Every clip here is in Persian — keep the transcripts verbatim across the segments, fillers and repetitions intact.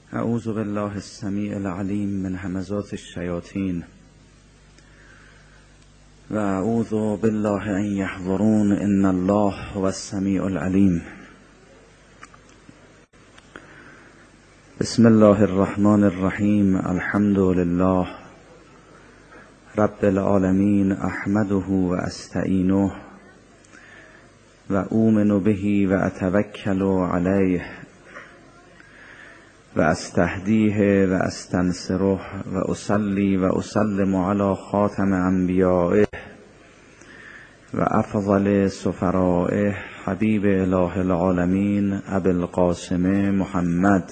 اعوذ بالله السمیع العلیم من همزات الشیاطین و اعوذ بالله ان یحضرون ان الله هو السمیع العلیم. بسم الله الرحمن الرحیم. الحمد لله رب العالمین، احمده و استعینه و اؤمن به و اتوکل علیه و استهدیه و استنصره و اصلی و اسلم علی خاتم انبیائه و افضل سفرائه حبیب اله العالمین ابی القاسم محمد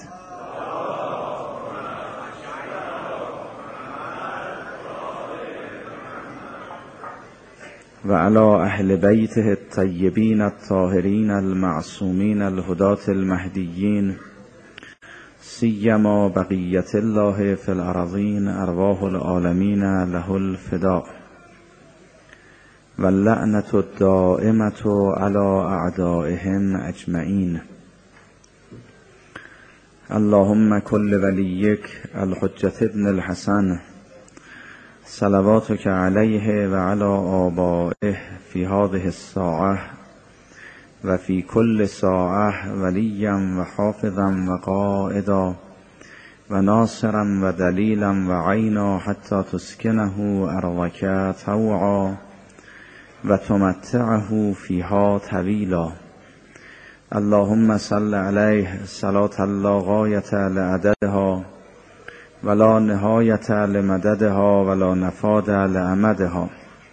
و علی اهل بیته الطیبین الطاهرین المعصومین الهداة المهدیین، سیما بقیت الله فی الارضین، ارواح العالمین له الفداء و اللعنة الدائمة علی اعدائهم اجمعین. اللهم کل ولیک الحجة ابن الحسن صلواتک علیه و علی آبائه فی هذه الساعة و فی کل ساعة ولیا و حافظا و قائدا و ناصرا و دلیلا و عینا حتی تسکنه ارضک طوعا و تمتعه فیها طویلا. اللهم صل علیه صلاة لا غایة لعددها ولا نهایة لمددها ولا نفاد لأمدها.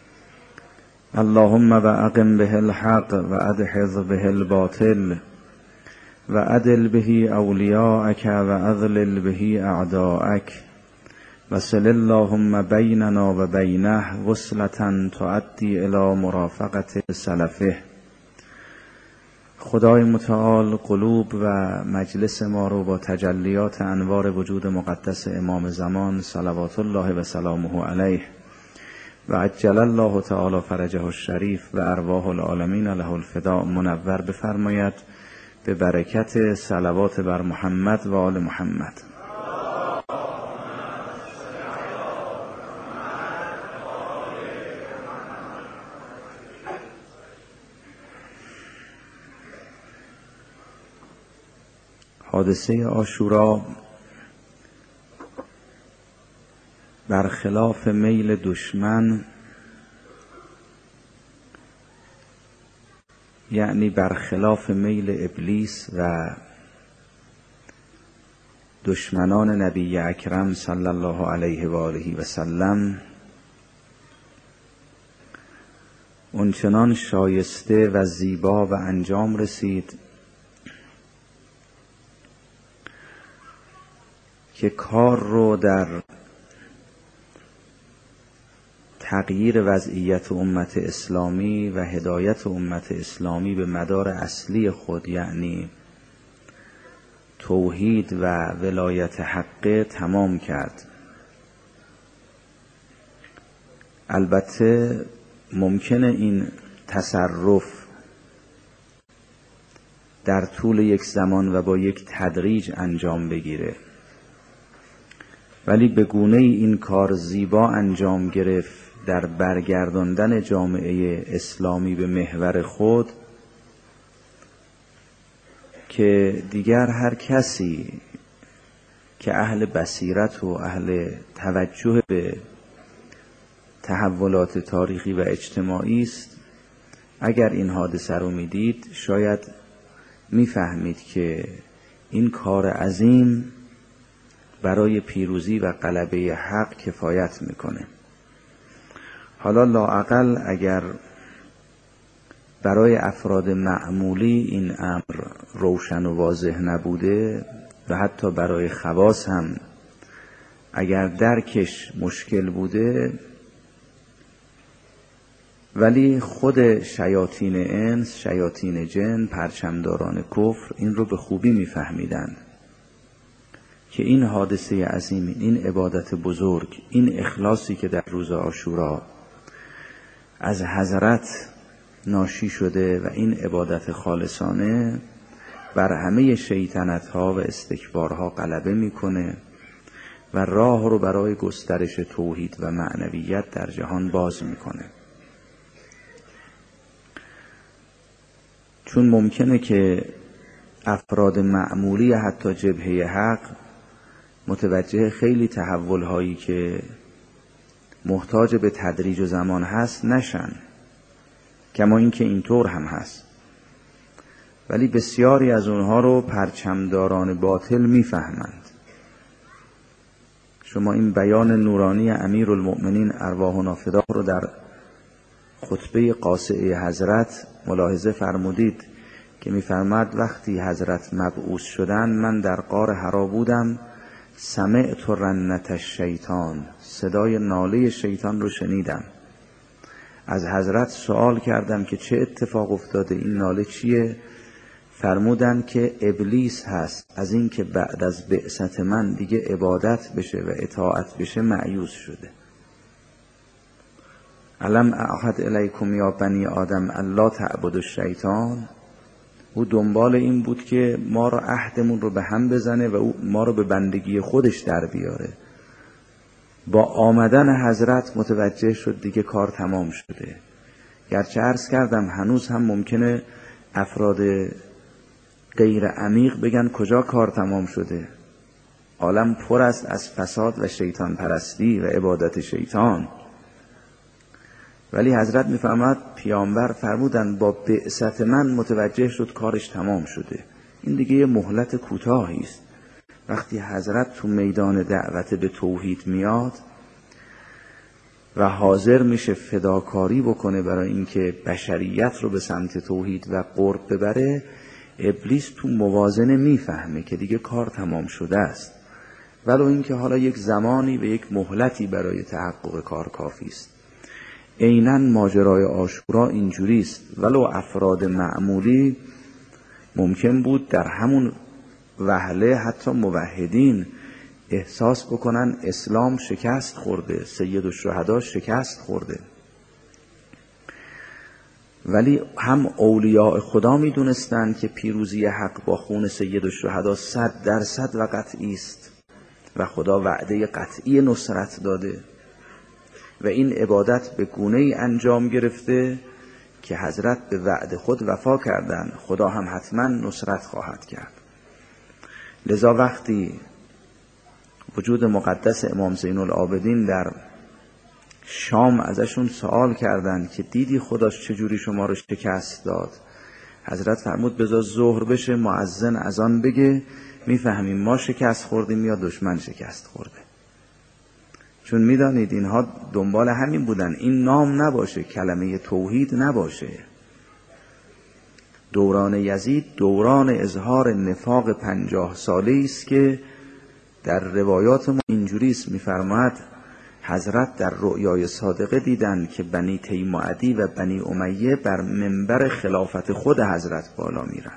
اللهم و اقم به الحق و ادحض به الباطل و عدل به اولیاءک و اذلل به اعداءک و صل اللهم بیننا و بینه وصلة تؤدی الی مرافقت سلفه. خدای متعال قلوب و مجلس ما رو با تجلیات انوار وجود مقدس امام زمان صلوات الله و سلامه علیه و عجل الله تعالی فرجه الشریف و ارواح العالمین له الفداء منور بفرماید به برکت صلوات بر محمد و آل محمد. حادثه عاشورا برخلاف میل دشمن، یعنی برخلاف میل ابلیس و دشمنان نبی اکرم صلی الله علیه و آله و سلم، اونچنان شایسته و زیبا و انجام رسید که کار رو در تغییر وضعیت امت اسلامی و هدایت امت اسلامی به مدار اصلی خود، یعنی توحید و ولایت حقه، تمام کرد. البته ممکنه این تصرف در طول یک زمان و با یک تدریج انجام بگیره، ولی به گونه ای این کار زیبا انجام گرفت در برگرداندن جامعه اسلامی به محور خود که دیگر هر کسی که اهل بصیرت و اهل توجه به تحولات تاریخی و اجتماعی است، اگر این حادثه رو میدید شاید میفهمید که این کار عظیم برای پیروزی و غلبه حق کفایت میکنه. حالا لااقل اگر برای افراد معمولی این امر روشن و واضح نبوده و حتی برای خواص هم اگر درکش مشکل بوده، ولی خود شیاطین انس، شیاطین جن، پرچمداران کفر این رو به خوبی میفهمیدن که این حادثه عظیم، این عبادت بزرگ، این اخلاصی که در روز عاشورا از حضرت ناشی شده و این عبادت خالصانه بر همه شیطنت ها و استکبارها غلبه میکنه و راه رو برای گسترش توحید و معنویت در جهان باز میکنه. چون ممکنه که افراد معمولی حتی جبهه حق متوجه خیلی تحول هایی که محتاج به تدریج و زمان هست نشن، کما اینکه اینطور هم هست، ولی بسیاری از اونها رو پرچمداران باطل میفهمند. شما این بیان نورانی امیرالمؤمنین ارواحنا فداه رو در خطبه قاصعه حضرت ملاحظه فرمودید که میفرماد وقتی حضرت مبعوث شدن من در غار حرا بودم، سمعت رنت الشیطان، صدای ناله شیطان رو شنیدم. از حضرت سوال کردم که چه اتفاق افتاده، این ناله چیه؟ فرمودن که ابلیس هست از این که بعد از بعثت من دیگه عبادت بشه و اطاعت بشه مایوس شده. علم اعهد الیکم یا بنی آدم الا تعبدوا الشیطان. او دنبال این بود که ما رو عهدمون رو به هم بزنه و او ما رو به بندگی خودش در بیاره. با آمدن حضرت متوجه شد دیگه کار تمام شده. گرچه عرض کردم هنوز هم ممکنه افراد غیر عمیق بگن کجا کار تمام شده، عالم پر است از فساد و شیطان پرستی و عبادت شیطان. ولی حضرت میفرماد پیامبر فرمودن با بعثت من متوجه شد کارش تمام شده. این دیگه یه مهلت کوتاهی است. وقتی حضرت تو میدان دعوت به توحید میاد و حاضر میشه فداکاری بکنه برای اینکه بشریت رو به سمت توحید و قرب ببره، ابلیس تو موازنه میفهمه که دیگه کار تمام شده است، ولو اینکه حالا یک زمانی و یک مهلتی برای تحقق کار کافی است. عیناً ماجرای عاشورا اینجوری است. ولو افراد معمولی ممکن بود در همون وهله حتی موحدین احساس بکنن اسلام شکست خورده، سید الشهدا شکست خورده، ولی هم اولیاء خدا می دونستند که پیروزی حق با خون سید الشهدا صد درصد و قطعی است و خدا وعده قطعی نصرت داده و این عبادت به گونه‌ای انجام گرفته که حضرت به وعده خود وفا کردند، خدا هم حتما نصرت خواهد کرد. لذا وقتی وجود مقدس امام زین العابدین در شام ازشون سوال کردند که دیدی خداش چجوری شما رو شکست داد، حضرت فرمود بذار ظهر بشه مؤذن اذان بگه میفهمیم ما شکست خوردیم یا دشمن شکست خورده. چون میدانید اینها دنبال همین بودن، این نام نباشه، کلمه توحید نباشه. دوران یزید دوران اظهار نفاق پنجاه ساله است که در روایات ما اینجوری است، میفرماد حضرت در رؤیای صادقه دیدن که بنی تیم و عدی و بنی امیه بر منبر خلافت خود حضرت بالا میرن،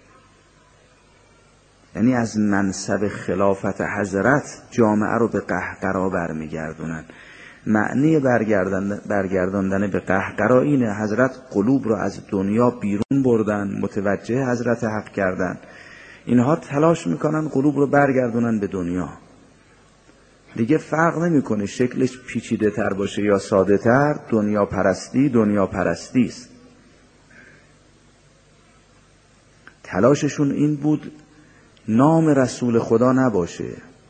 یعنی از منصب خلافت حضرت جامعه رو به قهقرا برمیگردونن. معنی برگرداندن برگرداندن به قهقرا اینه حضرت قلوب رو از دنیا بیرون بردن، متوجه حضرت حق کردن. اینها تلاش میکنن قلوب رو برگردونن به دنیا. دیگه فرق نمیکنه شکلش پیچیده تر باشه یا ساده تر، دنیا پرستی دنیا پرستی است. تلاششون این بود نام رسول خدا نباشه.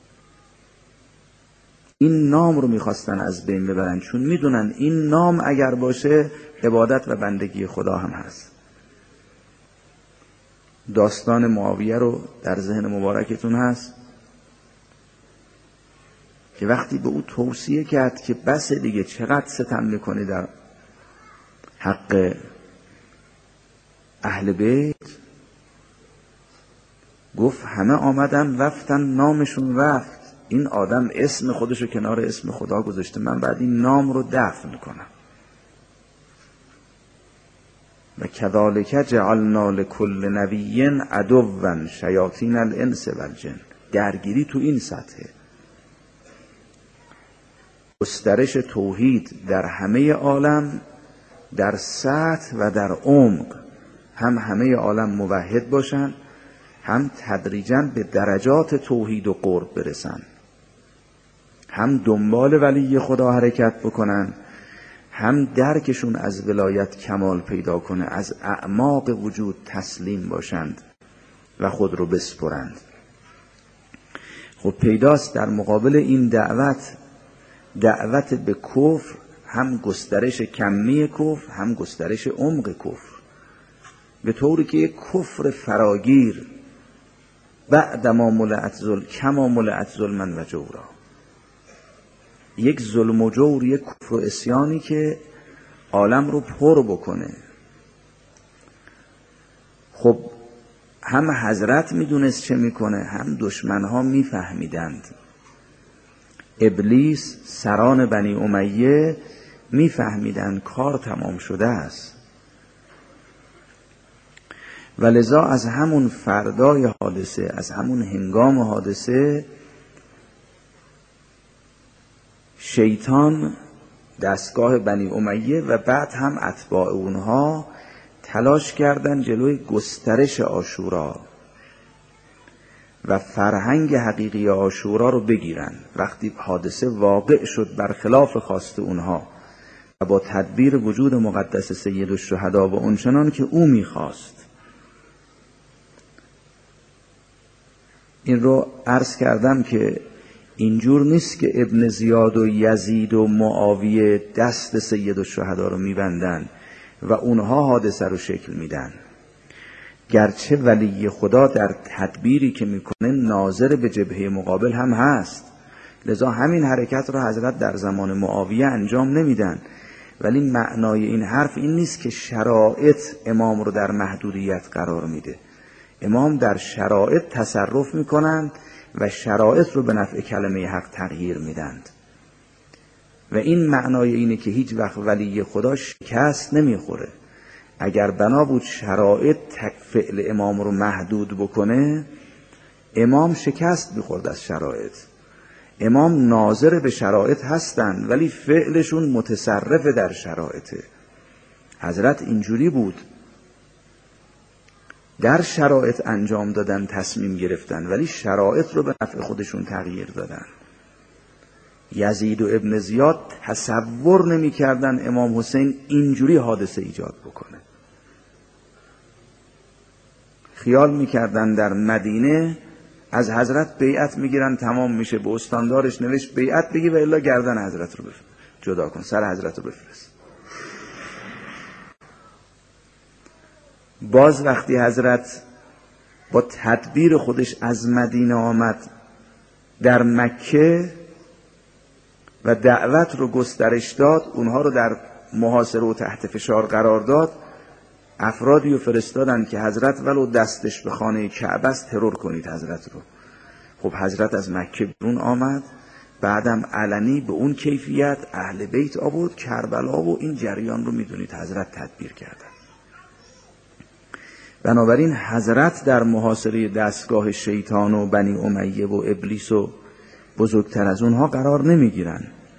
این نام رو میخواستن از بین ببرن، چون میدونن این نام اگر باشه عبادت و بندگی خدا هم هست. داستان معاویه رو در ذهن مبارکتون هست که وقتی به او توصیه کرد که بس دیگه چقدر ستم میکنی در حق اهل بیت، گفت همه آمدن رفتن نامشون رفت، این آدم اسم خودشو کنار اسم خدا گذاشته، من بعد این نام رو دفن کنم. و کذالک جعلنا لکل نبی عدوا شیاطین الانس والجن. درگیری تو این سطحه. گسترش توحید در همه عالم، در سطح و در عمق، هم همه عالم موحد باشن هم تدریجاً به درجات توحید و قرب برسن، هم دنبال ولی خدا حرکت بکنن، هم درکشون از ولایت کمال پیدا کنه، از اعماق وجود تسلیم باشند و خود رو بسپرند. خب پیداست در مقابل این دعوت دعوت به کفر هم گسترش کمی کفر هم گسترش عمق کفر، به طوری که یک کفر فراگیر بعد ما ملعت ظلم کما ملعت ظلمن و جورا، یک ظلم و جور، یک کفر و عصیانی که عالم رو پر بکنه. خب هم حضرت میدونست چه میکنه، هم دشمنها میفهمیدند. ابلیس، سران بنی امیه میفهمیدند کار تمام شده است و لذا از همون فردای حادثه، از همون هنگام حادثه، شیطان دستگاه بنی امیه و بعد هم اتباع اونها تلاش کردن جلوی گسترش عاشورا و فرهنگ حقیقی عاشورا رو بگیرن. وقتی حادثه واقع شد برخلاف خواست اونها و با تدبیر وجود مقدس سید الشهدا و اونچنان که او میخواست. این رو عرض کردم که اینجور نیست که ابن زیاد و یزید و معاویه دست سید الشهدا رو میبندن و اونها حادثه رو شکل میدن، گرچه ولی خدا در تدبیری که میکنه ناظر به جبهه مقابل هم هست، لذا همین حرکت رو حضرت در زمان معاویه انجام نمیدن. ولی معنای این حرف این نیست که شرایط امام رو در محدودیت قرار میده. امام در شرایط تصرف میکنند و شرایط رو به نفع کلمه حق تغییر میدند و این معنای اینه که هیچ وقت ولی خدا شکست نمیخوره. اگر بنا بود شرایط تک فعل امام رو محدود بکنه، امام شکست میخورد از شرایط. امام ناظر به شرایط هستند ولی فعلشون متصرف در شرایطه. حضرت اینجوری بود، در شرایط انجام دادن، تصمیم گرفتن، ولی شرایط رو به نفع خودشون تغییر دادن. یزید و ابن زیاد تصور نمی کردن امام حسین اینجوری حادثه ایجاد بکنه. خیال می کردن در مدینه از حضرت بیعت می گیرن، تمام میشه، به استاندارش نوشت بیعت بگی و الا گردن حضرت رو بفرست، جدا کن، سر حضرت رو بفرست. باز وقتی حضرت با تدبیر خودش از مدینه آمد در مکه و دعوت رو گسترش داد، اونها رو در محاصره و تحت فشار قرار داد، افرادی رو فرستادن که حضرت ولو دستش به خانه کعبه است ترور کنید حضرت رو. خب حضرت از مکه بیرون آمد، بعدم علنی به اون کیفیت اهل بیت آورد کربلا و این جریان رو میدونید حضرت تدبیر کردن. بنابراین حضرت در محاصره دستگاه شیطان و بنی امیه و ابلیس و بزرگتر از اونها قرار نمیگیرن.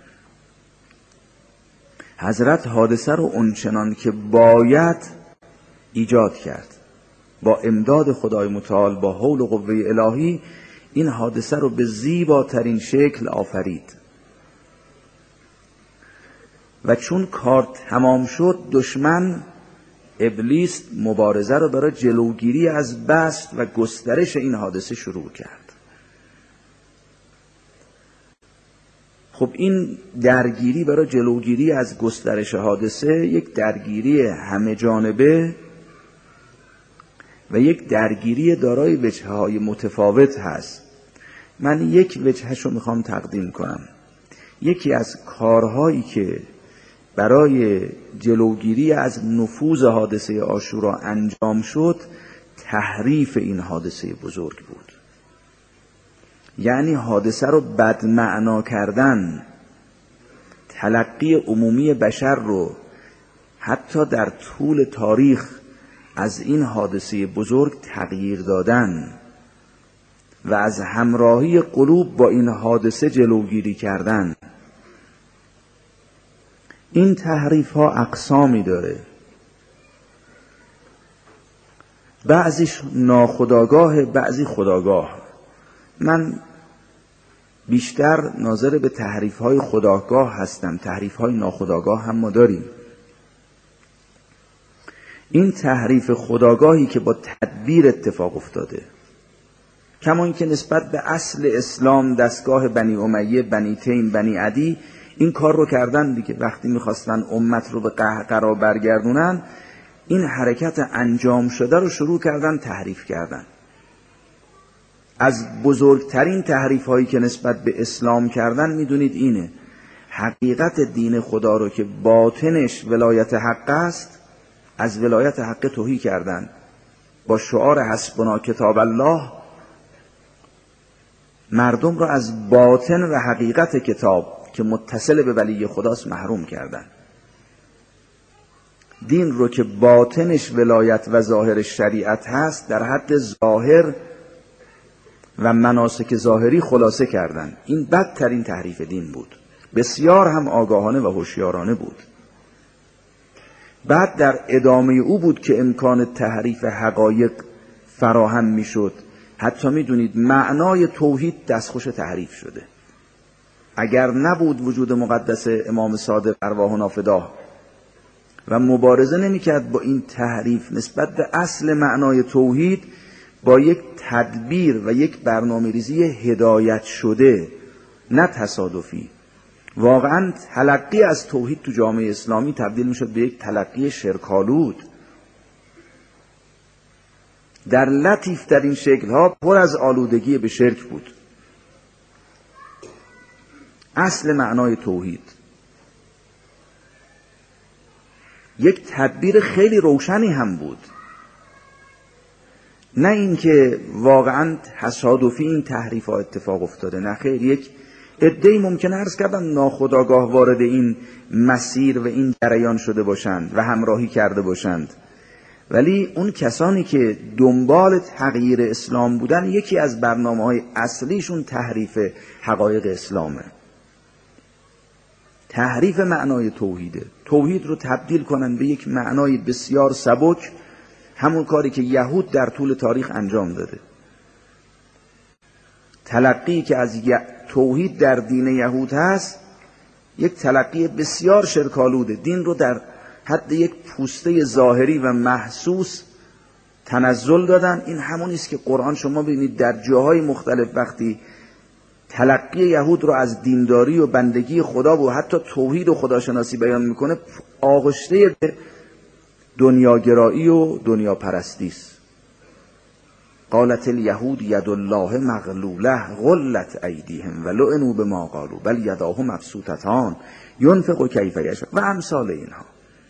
حضرت حادثه رو اونچنان که باید ایجاد کرد، با امداد خدای متعال، با حول و قوه الهی این حادثه رو به زیباترین شکل آفرید و چون کار تمام شد، دشمن ابلیس مبارزه رو برای جلوگیری از بسط و گسترش این حادثه شروع کرد. خب این درگیری برای جلوگیری از گسترش حادثه یک درگیری همه جانبه و یک درگیری دارای وجه‌های متفاوت هست. من یک وجهش رو میخوام تقدیم کنم. یکی از کارهایی که برای جلوگیری از نفوذ حادثه عاشورا انجام شد، تحریف این حادثه بزرگ بود. یعنی حادثه رو بدمعنا کردن، تلقی عمومی بشر رو حتی در طول تاریخ از این حادثه بزرگ تغییر دادن و از همراهی قلوب با این حادثه جلوگیری کردن. این تحریف ها اقسامی داره. بعضیش ناخودآگاه، بعضی خودآگاه. من بیشتر ناظر به تحریف‌های خودآگاه هستم، تحریف‌های ناخودآگاه هم ما داریم. این تحریف خودآگاهی که با تدبیر اتفاق افتاده، کما اینکه نسبت به اصل اسلام دستگاه بنی امیه، بنی تیم، بنی عدی این کار رو کردن دیگه. وقتی میخواستن امت رو به قهقرا برگردونن، این حرکت انجام شده رو شروع کردن تحریف کردن. از بزرگترین تحریف هایی که نسبت به اسلام کردن میدونید اینه، حقیقت دین خدا رو که باطنش ولایت حق است، از ولایت حق تهی کردن. با شعار حسبنا کتاب الله مردم را از باطن و حقیقت کتاب که متصل به ولی خداست محروم کردن. دین رو که باطنش ولایت و ظاهر شریعت هست در حد ظاهر و مناسک ظاهری خلاصه کردن. این بدترین تحریف دین بود، بسیار هم آگاهانه و هوشیارانه بود. بعد در ادامه او بود که امکان تحریف حقایق فراهم میشد. حتی میدونید معنای توحید دستخوش تحریف شده. اگر نبود وجود مقدس امام صادق ارواحنا فداه و مبارزه نمیکرد با این تحریف نسبت به اصل معنای توحید، با یک تدبیر و یک برنامه‌ریزی هدایت شده، نه تصادفی، واقعا تلقی از توحید تو جامعه اسلامی تبدیل میشد به یک تلقی شرکالود در لطیف در این شکل ها، پر از آلودگی به شرک بود. اصل معنای توحید یک تدبیر خیلی روشنی هم بود، نه اینکه واقعا تصادفی این تحریف ها اتفاق افتاده، نه خیر. یک عده‌ای ممکنه عرض کردن ناخودآگاه وارد این مسیر و این جریان شده باشند و همراهی کرده باشند، ولی اون کسانی که دنبال تغییر اسلام بودن، یکی از برنامه‌های اصلیشون تحریف حقایق اسلامه، تحریف معنای توحیده. توحید رو تبدیل کنن به یک معنای بسیار سبک، همون کاری که یهود در طول تاریخ انجام داده. تلقی که از توحید در دین یهود هست یک تلقی بسیار شرکالوده. دین رو در حد یک پوسته ظاهری و محسوس تنزل دادن. این همون است که قرآن شما ببینید در جاهای مختلف وقتی تلقی یهود رو از دینداری و بندگی خدا و حتی توحید و خداشناسی بیان میکنه، آغشته دنیاگرایی و دنیا پرستی است. قالت الیهود ید الله مغلوله غلت ایدیهم و لعنوا بما قالوا بل یداه مبسوطتان ینفق کیف یشاء و امثال اینها.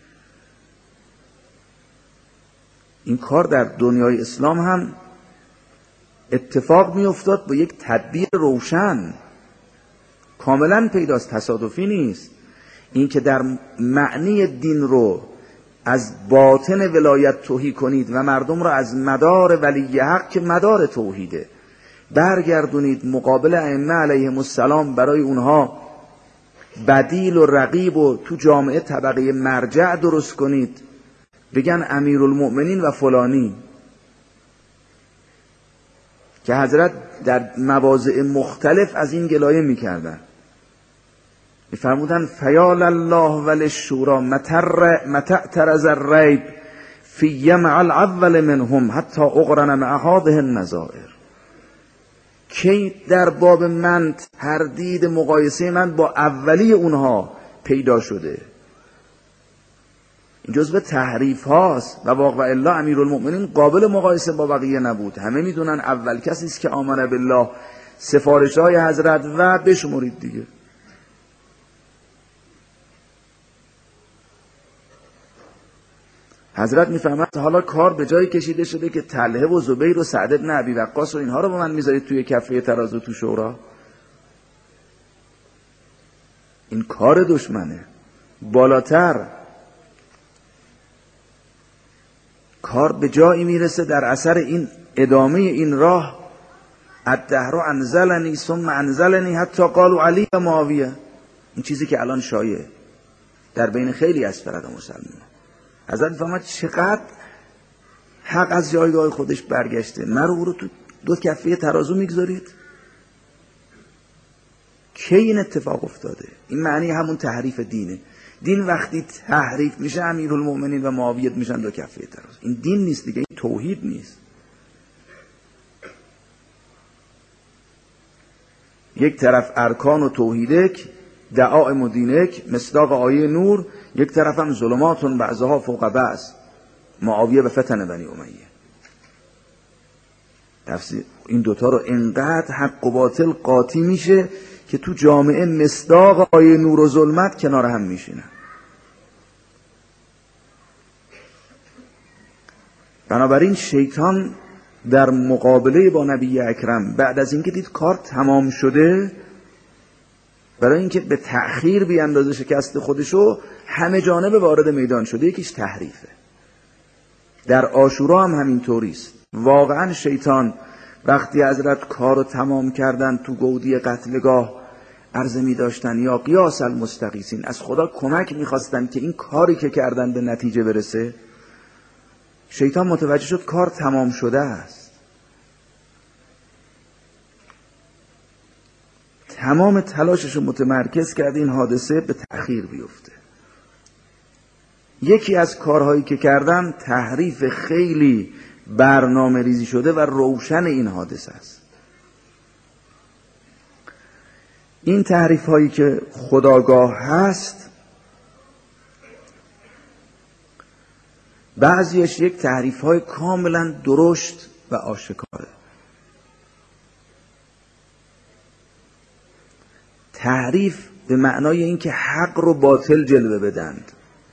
این کار در دنیای اسلام هم اتفاق می افتاد با یک تدبیر روشن، کاملا پیداست، تصادفی نیست. این که در معنی دین رو از باطن ولایت توهی کنید و مردم را از مدار ولی حق که مدار توحیده برگردونید مقابل ائمه علیهم السلام، برای اونها بدیل و رقیب و تو جامعه طبقه مرجع درست کنید، بگن امیرالمؤمنین و فلانی، که حضرت در مواضع مختلف از این گلایه میکردن. میفرمودن فیال الله وللشورا متى ترز الریب فی مع الاول منهم حتی اقرن مع هذه النظائر. کی در باب من تردید مقایسه من با اولی اونها پیدا شده؟ این جزء تحریف هاست و واقع الا امیرالمؤمنین قابل مقایسه با بقیه نبود. همه میدونن اول کسی است که آمن بالله، سفارش های حضرت و بشمرید دیگه. حضرت میفهمد حالا کار به جایی کشیده شده که طلحه و زبیر و سعد بن ابی وقاص و اینها رو با من میذارید توی کفه ترازو تو شورا. این کار دشمنه. بالاتر کار به جایی میرسه در اثر این ادامه این راه، الدهر انزلنی ثم انزلنی حتی قالوا علی و معاویه. این چیزی که الان شایع در بین خیلی از فرق مسلمان. حضرت فرمود چقدر حق از جایگاه خودش برگشته، مرو او رو تو دو کفه ترازو میگذارید؟ کی این اتفاق افتاده؟ این معنی همون تحریف دینه. دین وقتی تحریف میشه امیرالمومنین و معاویه میشن دو کفه ترازو. این دین نیست دیگه، این توحید نیست. یک طرف ارکان و توحیدک، دعائم و دینک، مصداق آیه نور، یک طرف هم ظلماتون بعضها فوق بعض، معاویه و فتن بنی امیه. تفسیر این دوتا رو انقدر حق و باطل قاطی میشه که تو جامعه مصداق آیه نور و ظلمت کنار هم میشینن. بنابراین شیطان در مقابله با نبی اکرم بعد از اینکه دید کار تمام شده، برای اینکه به تأخیر بیاندازه شکست خودشو، همه جانب وارد میدان شده. یکیش تحریفه. در عاشورا هم همین طوریست. واقعا شیطان وقتی حضرت کارو تمام کردن تو گودی قتلگاه عرضه می داشتن یا قیاس المستغیثین، از خدا کمک می خواستن که این کاری که کردن به نتیجه برسه، شیطان متوجه شد کار تمام شده است. تمام تلاشش رو متمرکز کرد این حادثه به تأخیر بیفته. یکی از کارهایی که کردن تحریف خیلی برنامه ریزی شده و روشن این حادثه است. این تحریف هایی که خودآگاه هست، بعضیش یک تحریف های کاملا درشت و آشکاره. تحریف به معنای این که حق رو باطل جلوه بدند.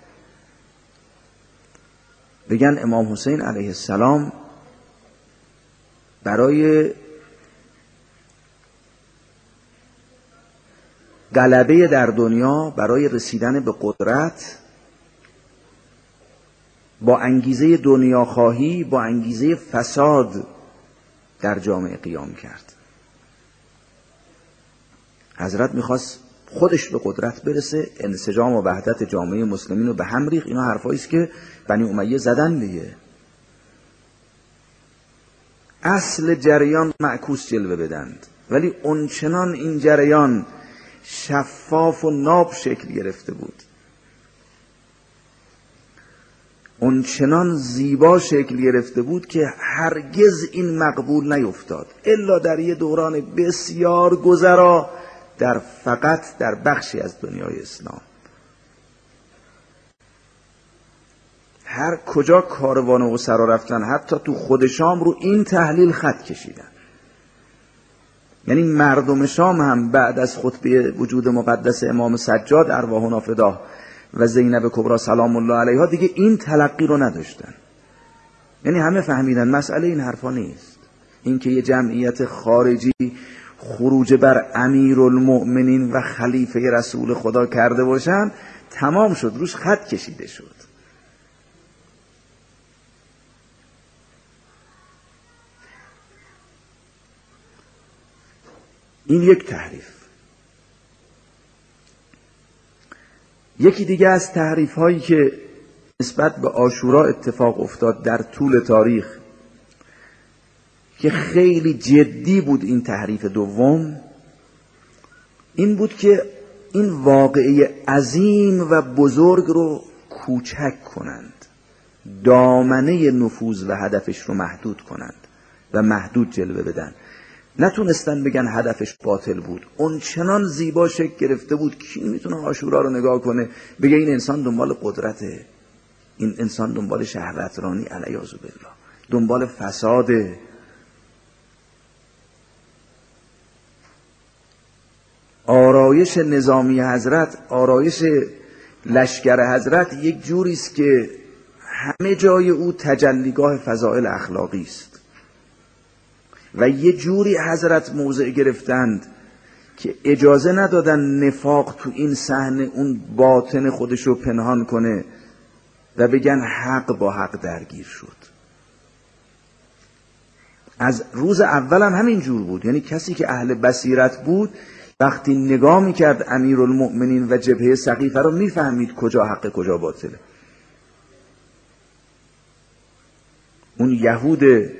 بگن امام حسین علیه السلام برای غلبه در دنیا، برای رسیدن به قدرت، با انگیزه دنیا خواهی، با انگیزه فساد در جامعه قیام کرد. حضرت میخواست خودش به قدرت برسه، انسجام و وحدت جامعه مسلمین رو به هم ریخت. اینا حرفایی است که بنی امیه زدن دیگه. اصل جریان معکوس جلوه بدند، ولی اونچنان این جریان شفاف و ناب شکل گرفته بود، اونچنان زیبا شکل گرفته بود که هرگز این مقبول نیفتاد الا در یه دوران بسیار گذرا، در فقط در بخشی از دنیای اسلام. هر کجا کاروان و اسرا رفتن، حتی تو خود شام، رو این تحلیل خط کشیدن. یعنی مردم شام هم بعد از خطبه وجود مقدس امام سجاد ارواحنا فداه و زینب کبری سلام الله علیها دیگه این تلقی رو نداشتن. یعنی همه فهمیدن مسئله این حرفا نیست. این که یه جمعیت خارجی خروج بر امیرالمؤمنین و خلیفه رسول خدا کرده باشن تمام شد، روش خط کشیده شد. این یک تحریف. یکی دیگه از تحریف هایی که نسبت به عاشورا اتفاق افتاد در طول تاریخ که خیلی جدی بود، این تحریف دوم این بود که این واقعه عظیم و بزرگ رو کوچک کنند، دامنه نفوذ و هدفش رو محدود کنند و محدود جلوه بدن. نتونستن بگن هدفش باطل بود، اون چنان زیبا شکل گرفته بود. کی میتونه عاشورا رو نگاه کنه بگه این انسان دنبال قدرته، این انسان دنبال شهوترانی علیاذ بالله، دنبال فساده. آرایش نظامی حضرت، آرایش لشکر حضرت یک جوری است که همه جای او تجلیگاه فضائل اخلاقی است و یه جوری حضرت موضع گرفتند که اجازه ندادن نفاق تو این صحنه اون باطن خودشو پنهان کنه و بگن حق با حق درگیر شد. از روز اول هم همین جور بود. یعنی کسی که اهل بصیرت بود وقتی نگاه میکرد امیرالمؤمنین و جبهه سقیفه رو میفهمید کجا حق کجا باطله. اون یهود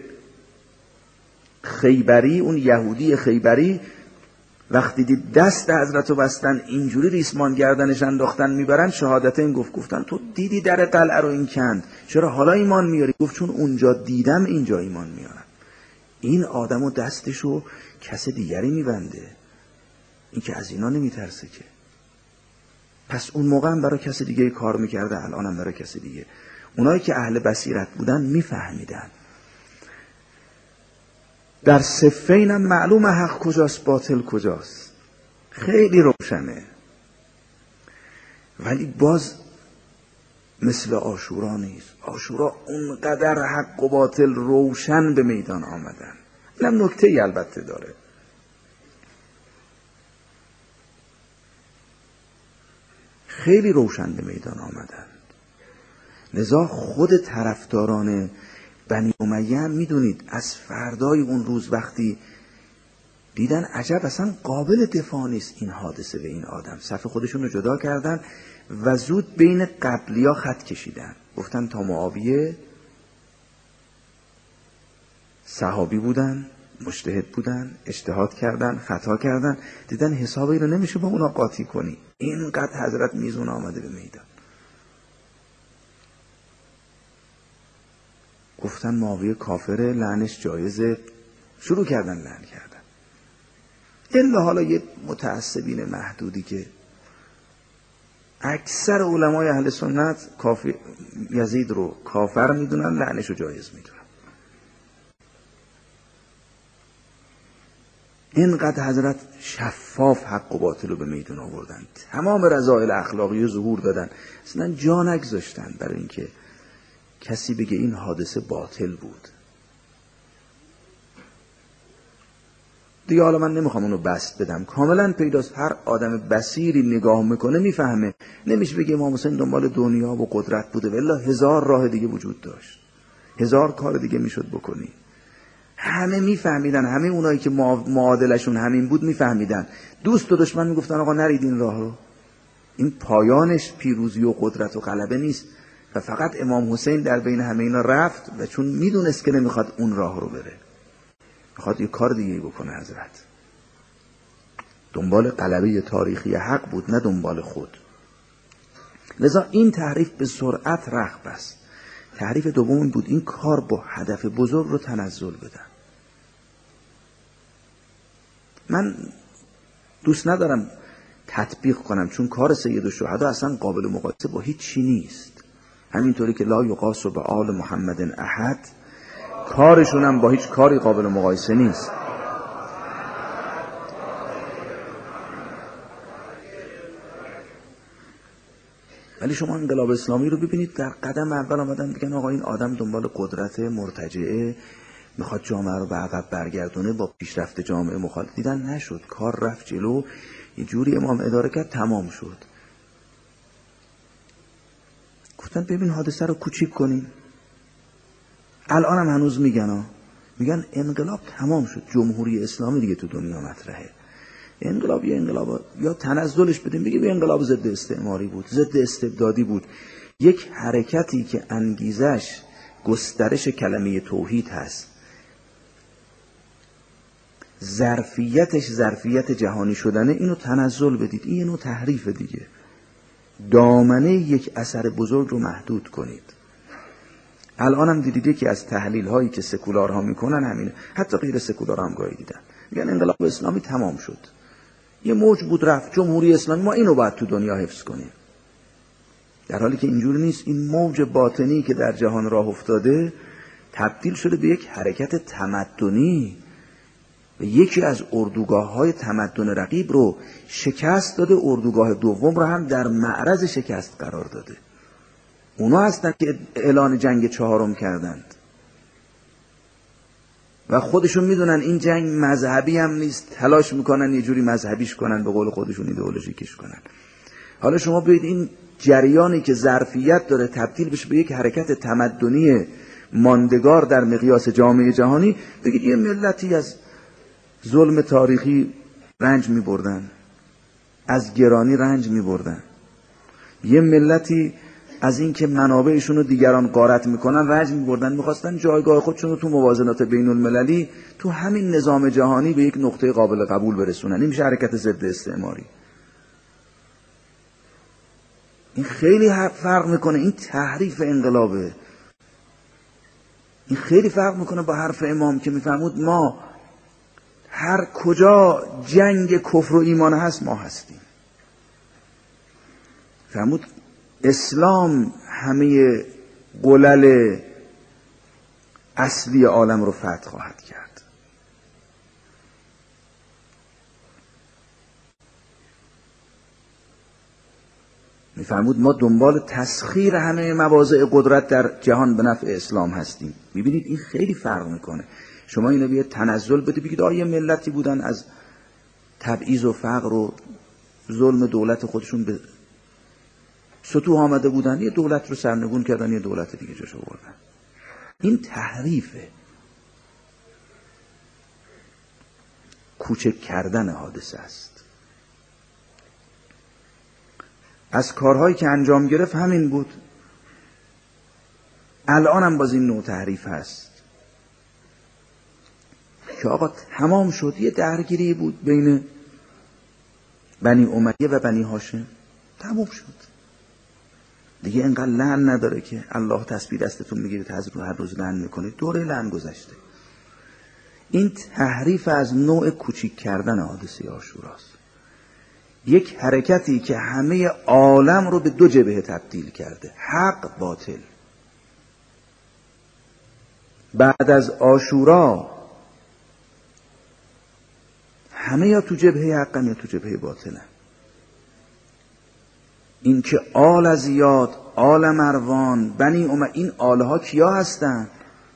خیبری، اون یهودی خیبری وقتی دید دست حضرت رو بستن اینجوری ریسمان گردنش انداختن میبرن، شهادتین گفت گفتن تو دیدی در قلعه رو این کند، چرا حالا ایمان میاری؟ گفت چون اونجا دیدم اینجا ایمان میارم. این آدمو دستشو کس دیگری میبنده، این که از اینا نمیترسه که. پس اون موقع هم برای کس دیگه کار میکرده، الان هم برای کس دیگه. اونایی که اهل بصیرت بودن میفهمیدن. در صفین هم معلوم حق کجاست باطل کجاست، خیلی روشنه. ولی باز مثل عاشورا نیست. عاشورا اونقدر حق و باطل روشن به میدان آمدن. اینم نکته ای البته داره. خیلی روشن به میدان آمدن. لذا خود طرفداران بنی امیه هم میدونید از فردای اون روز وقتی دیدن عجب اصلا قابل دفاع نیست این حادثه به این آدم، صف خودشون رو جدا کردن و زود بین قبلیا خط کشیدن. گفتن تا معاویه صحابی بودن، مجتهد بودن، اجتهاد کردن، خطا کردن، دیدن حسابی رو نمیشه با اونا قاطی کنی. اینقدر حضرت میزون آمده به میدان. گفتن معاویه کافره، لعنش جایزه، شروع کردن لعن کردن. الا حالا یه متعصبین محدودی که اکثر علمای اهل سنت کافر یزید رو کافر میدونن، لعنش رو جایز میدونن. اینقدر حضرت شفاف حق و باطل رو به میدون آوردن، تمام رذائل اخلاقی رو ظهور دادن، اصلا جا نگذاشتن برای اینکه کسی بگه این حادثه باطل بود. دیگه حالا من نمیخوام اونو بست بدم، کاملا پیداست هر آدم بصیری نگاه میکنه میفهمه. نمیشه بگه امام حسین دنبال دنیا و قدرت بوده، والله هزار راه دیگه وجود داشت، هزار کار دیگه میشد بکنی. همه میفهمیدن، همه اونایی که معادلشون همین بود میفهمیدن. دوست و دشمن میگفتن آقا نرید این راه رو، این پایانش پیروزی و قدرت و غلبه نیست. و فقط امام حسین در بین همه اینا رفت و چون میدونست که نمیخواد اون راه رو بره، میخواد یه کار دیگه بکنه. حضرت دنبال غلبه تاریخی حق بود، نه دنبال خود. لذا این تحریف به سرعت رخ بست. تحریف دوم بود این کار با هدف بزرگ رو تنزل بدن. من دوست ندارم تطبیق کنم، چون کار سید الشهدا اصلا قابل مقایسه با هیچ چی نیست. همینطوری که لا یقاس به آل محمد احد، کارشون هم با هیچ کاری قابل مقایسه نیست. ولی شما انقلاب اسلامی رو ببینید، در قدم اول آمدن بگن آقا این آدم دنبال قدرت مرتجعه، میخواد جامعه رو به عقب برگردونه، با پیشرفت جامعه مخالف. دیدن نشد، کار رفت جلو، یه جوری امام اداره کرد، تمام شد. گفتن ببین حادثه رو کوچیک کنیم. الان هم هنوز میگن ها، میگن انقلاب تمام شد، جمهوری اسلامی دیگه تو دنیا مطرحه. انقلاب یا انقلاب یا تنزلش بدیم، بگیم انقلاب ضد استعماری بود، ضد استبدادی بود. یک حرکتی که انگیزش گسترش کلمه توحید هست، ظرفیتش ظرفیت جهانی شدنه، اینو تنزل بدید. این یه نوع تحریف دیگه. دامنه یک اثر بزرگ رو محدود کنید. الان هم دیدید یکی از تحلیل هایی که سکولارها میکنن همینه، حتی غیر سکولار هم گاهی دیدن، میگن انقلاب اسلامی تمام شد، یه موج بود رفت، جمهوری اسلامی، ما اینو باید تو دنیا حفظ کنیم. در حالی که اینجوری نیست. این موج باطنی که در جهان راه افتاده تبدیل شده به یک حرکت تمدنی، و یکی از اردوگاه های تمدن رقیب رو شکست داده، اردوگاه دوم رو هم در معرض شکست قرار داده. اونا هستن که اعلان جنگ چهارم کردند و خودشون میدونن این جنگ مذهبی هم نیست، تلاش میکنن یه جوری مذهبیش کنن، به قول خودشون ایدئولوژیکش کنن. حالا شما بیاید این جریانی که ظرفیت داره تبدیل بشه به یک حرکت تمدنی ماندگار در مقیاس جامعه جهانی، بگید یه ملتی از ظلم تاریخی رنج می بردن، از گرانی رنج می بردن، یه ملتی از اینکه منابعشون رو دیگران غارت میکنن رنج میبردن، میخواستن جایگاه خودشون رو تو موازنات بین المللی تو همین نظام جهانی به یک نقطه قابل قبول برسونن. این میشه حرکت ضد استعماری. این خیلی فرق میکنه. این تحریف انقلابه. این خیلی فرق میکنه با حرف امام که میفرمود ما هر کجا جنگ کفر و ایمان هست ما هستیم. فرمود اسلام همه قلل اصلی عالم رو فتح خواهد کرد. میفرمود ما دنبال تسخیر همه مواضع قدرت در جهان به نفع اسلام هستیم. میبینید این خیلی فرق میکنه. شما اینو بیاید تنزل بده بگید آیه ملتی بودن از تبعیض و فقر و ظلم دولت خودشون به سطوح آمده بودن، یه دولت رو سرنگون کردن، یه دولت دیگه جاشو بردن. این تحریفه، کوچک کردن حادثه است. از کارهایی که انجام گرفت همین بود. الان هم باز این نوع تحریف هست که آقا تمام شد. یه درگیری بود بین بنی امیه و بنی هاشم، تمام شد دیگه. انقدر لعن نداره که الله تسبیح دستتون میگیرید هر روز لعن میکنید. دوره لعن گذشته. این تحریف از نوع کوچیک کردن حادثه عاشوراست. یک حرکتی که همه عالم رو به دو جبهه تبدیل کرده، حق باطل. بعد از عاشورا همه یا تو جبهه حقن یا تو جبهه باطلن. این که آل از یاد، آل مروان، بنی امیه، این آلها کیا هستن؟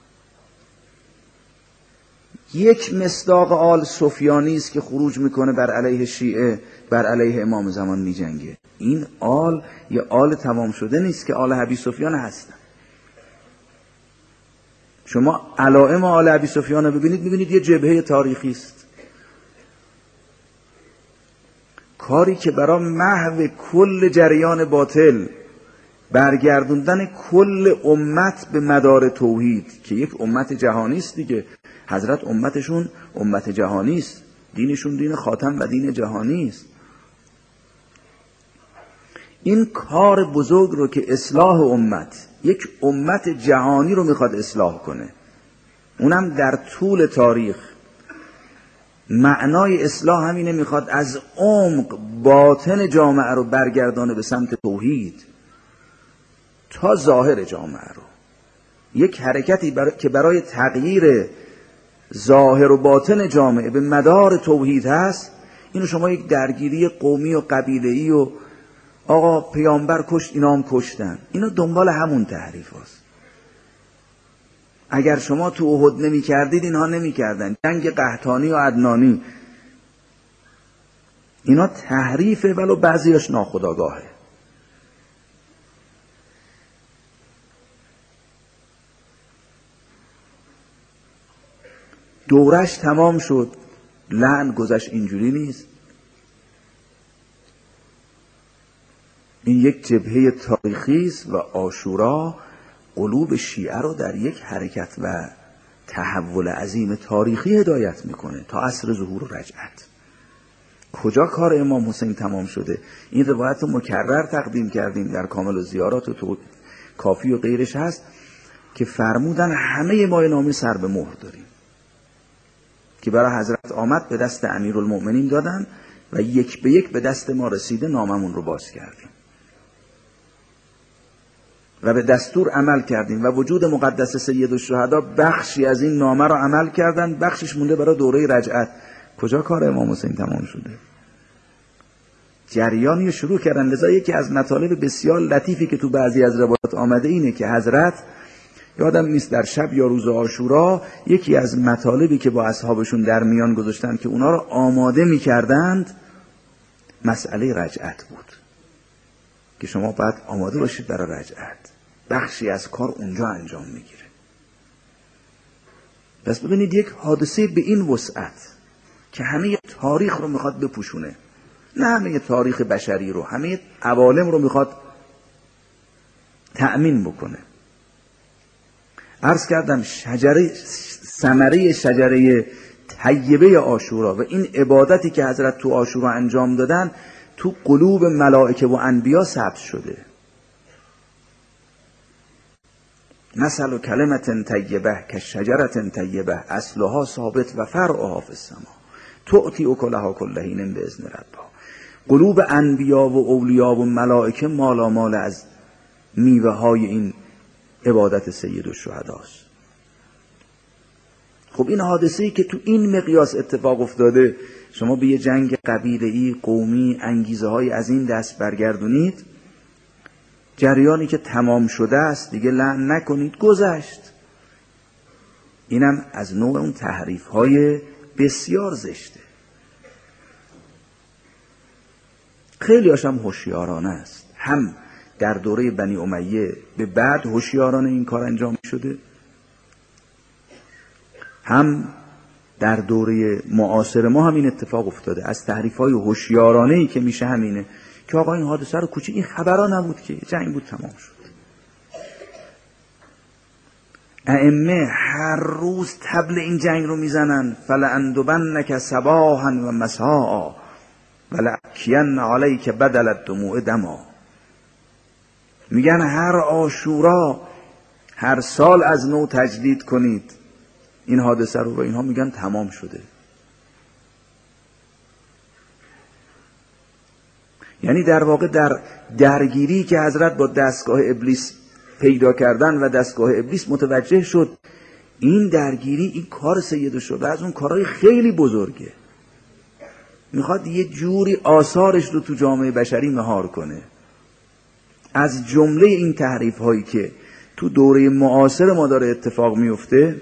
یک مصداق آل سفیانی است که خروج میکنه بر علیه شیعه، بر علیه امام زمان میجنگه. این آل یه آل تمام شده نیست که آل ابی سفیان هستن. شما علائم آل ابی سفیان رو ببینید، میبینید یه جبهه تاریخی است. کاری که برای محو کل جریان باطل، برگردوندن کل امت به مدار توحید که یک امت جهانی است دیگه. حضرت امتشون امت جهانی است، دینشون دین خاتم و دین جهانی است. این کار بزرگ رو که اصلاح امت، یک امت جهانی رو میخواد اصلاح کنه، اونم در طول تاریخ. معنای اصلاح همینه، میخواد از عمق باطن جامعه رو برگردانه به سمت توحید تا ظاهر جامعه رو. یک حرکتی برای که برای تغییر ظاهر و باطن جامعه به مدار توحید هست. اینو شما یک درگیری قومی و قبیله‌ای و آقا پیامبر کشت اینا هم کشتن، اینا دنبال همون تحریف هست. اگر شما تو احد نمی کردید اینها نمی کردن. جنگ قحطانی و عدنانی اینا تحریفه، ولو بعضیش ناخودآگاهه. دورش تمام شد، لعن گذشت. اینجوری نیست. این یک جبهه تاریخی است و عاشورا قلوب شیعه رو در یک حرکت و تحول عظیم تاریخی هدایت میکنه تا عصر ظهور و رجعت. کجا کار امام حسین تمام شده؟ این روایت رو مکرر تقدیم کردیم در کامل و زیارات و تو کافی و غیرش هست که فرمودن همه ما نامه سر به مهر داریم که برای حضرت آمد به دست امیرالمؤمنین دادن و یک به یک به دست ما رسیده، ناممون رو باز کردیم و به دستور عمل کردیم و وجود مقدس سید الشهدا بخشی از این نامه رو عمل کردن، بخشش مونده برای دوره رجعت. کجا کار امام حسین تمام شده؟ جریانی رو شروع کردن. لذا یکی از مطالب بسیار لطیفی که تو بعضی از روایات آمده اینه که حضرت، یادم نیست در شب یا روز عاشورا، یکی از مطالبی که با اصحابشون در میان گذاشتن که اونا رو آماده می‌کردند مسئله رجعت بود که شما باید آماده باشید برای رجعت. بخشی از کار اونجا انجام میگیره. پس ببینید یک حادثه به این وسعت که همه تاریخ رو میخواد بپوشونه، نه همه تاریخ بشری رو، همه عوالم رو میخواد تأمین بکنه. عرض کردم شجره ثمره شجره طیبه عاشورا و این عبادتی که حضرت تو عاشورا انجام دادن تو قلوب ملائکه و انبیا ثبت شده. مثل کلمة طیبه کشجرة طیبه اصلها ثابت و فرعها فی السما تؤتی اکلها کل حین باذن ربها. قلوب انبیا و اولیا و ملائکه مالامال از میوه های این عبادت سید الشهداست. خب این حادثه‌ای که تو این مقیاس اتفاق افتاده، شما به یه جنگ قبیله‌ای قومی انگیزه های از این دست برگردونید، جریانی که تمام شده است دیگه لعن نکنید، گذشت. اینم از نوع اون تحریف های بسیار زشته. خیلی هاشم هوشیارانه است، هم در دوره بنی امیه به بعد هوشیارانه این کار انجام شده، هم در دوره معاصر ما هم این اتفاق افتاده. از تحریف های هوشیارانه‌ای که میشه همینه که آقا این حادثه رو کوچیک، این خبرها نبود که جنگ بود تمام شد. ائمه هر روز طبل این جنگ رو میزنن، فلأندبنک صباحا و مساء ولأکین علیک بدل الدموع دما. میگن هر عاشورا هر سال از نو تجدید کنید این حادثه رو، و اینها میگن تمام شده. یعنی در واقع در درگیری که حضرت با دستگاه ابلیس پیدا کردن و دستگاه ابلیس متوجه شد این درگیری این کار سید شد و از اون کارهای خیلی بزرگه، میخواد یه جوری آثارش رو تو جامعه بشری مهار کنه. از جمله این تحریف هایی که تو دوره معاصر ما داره اتفاق میفته،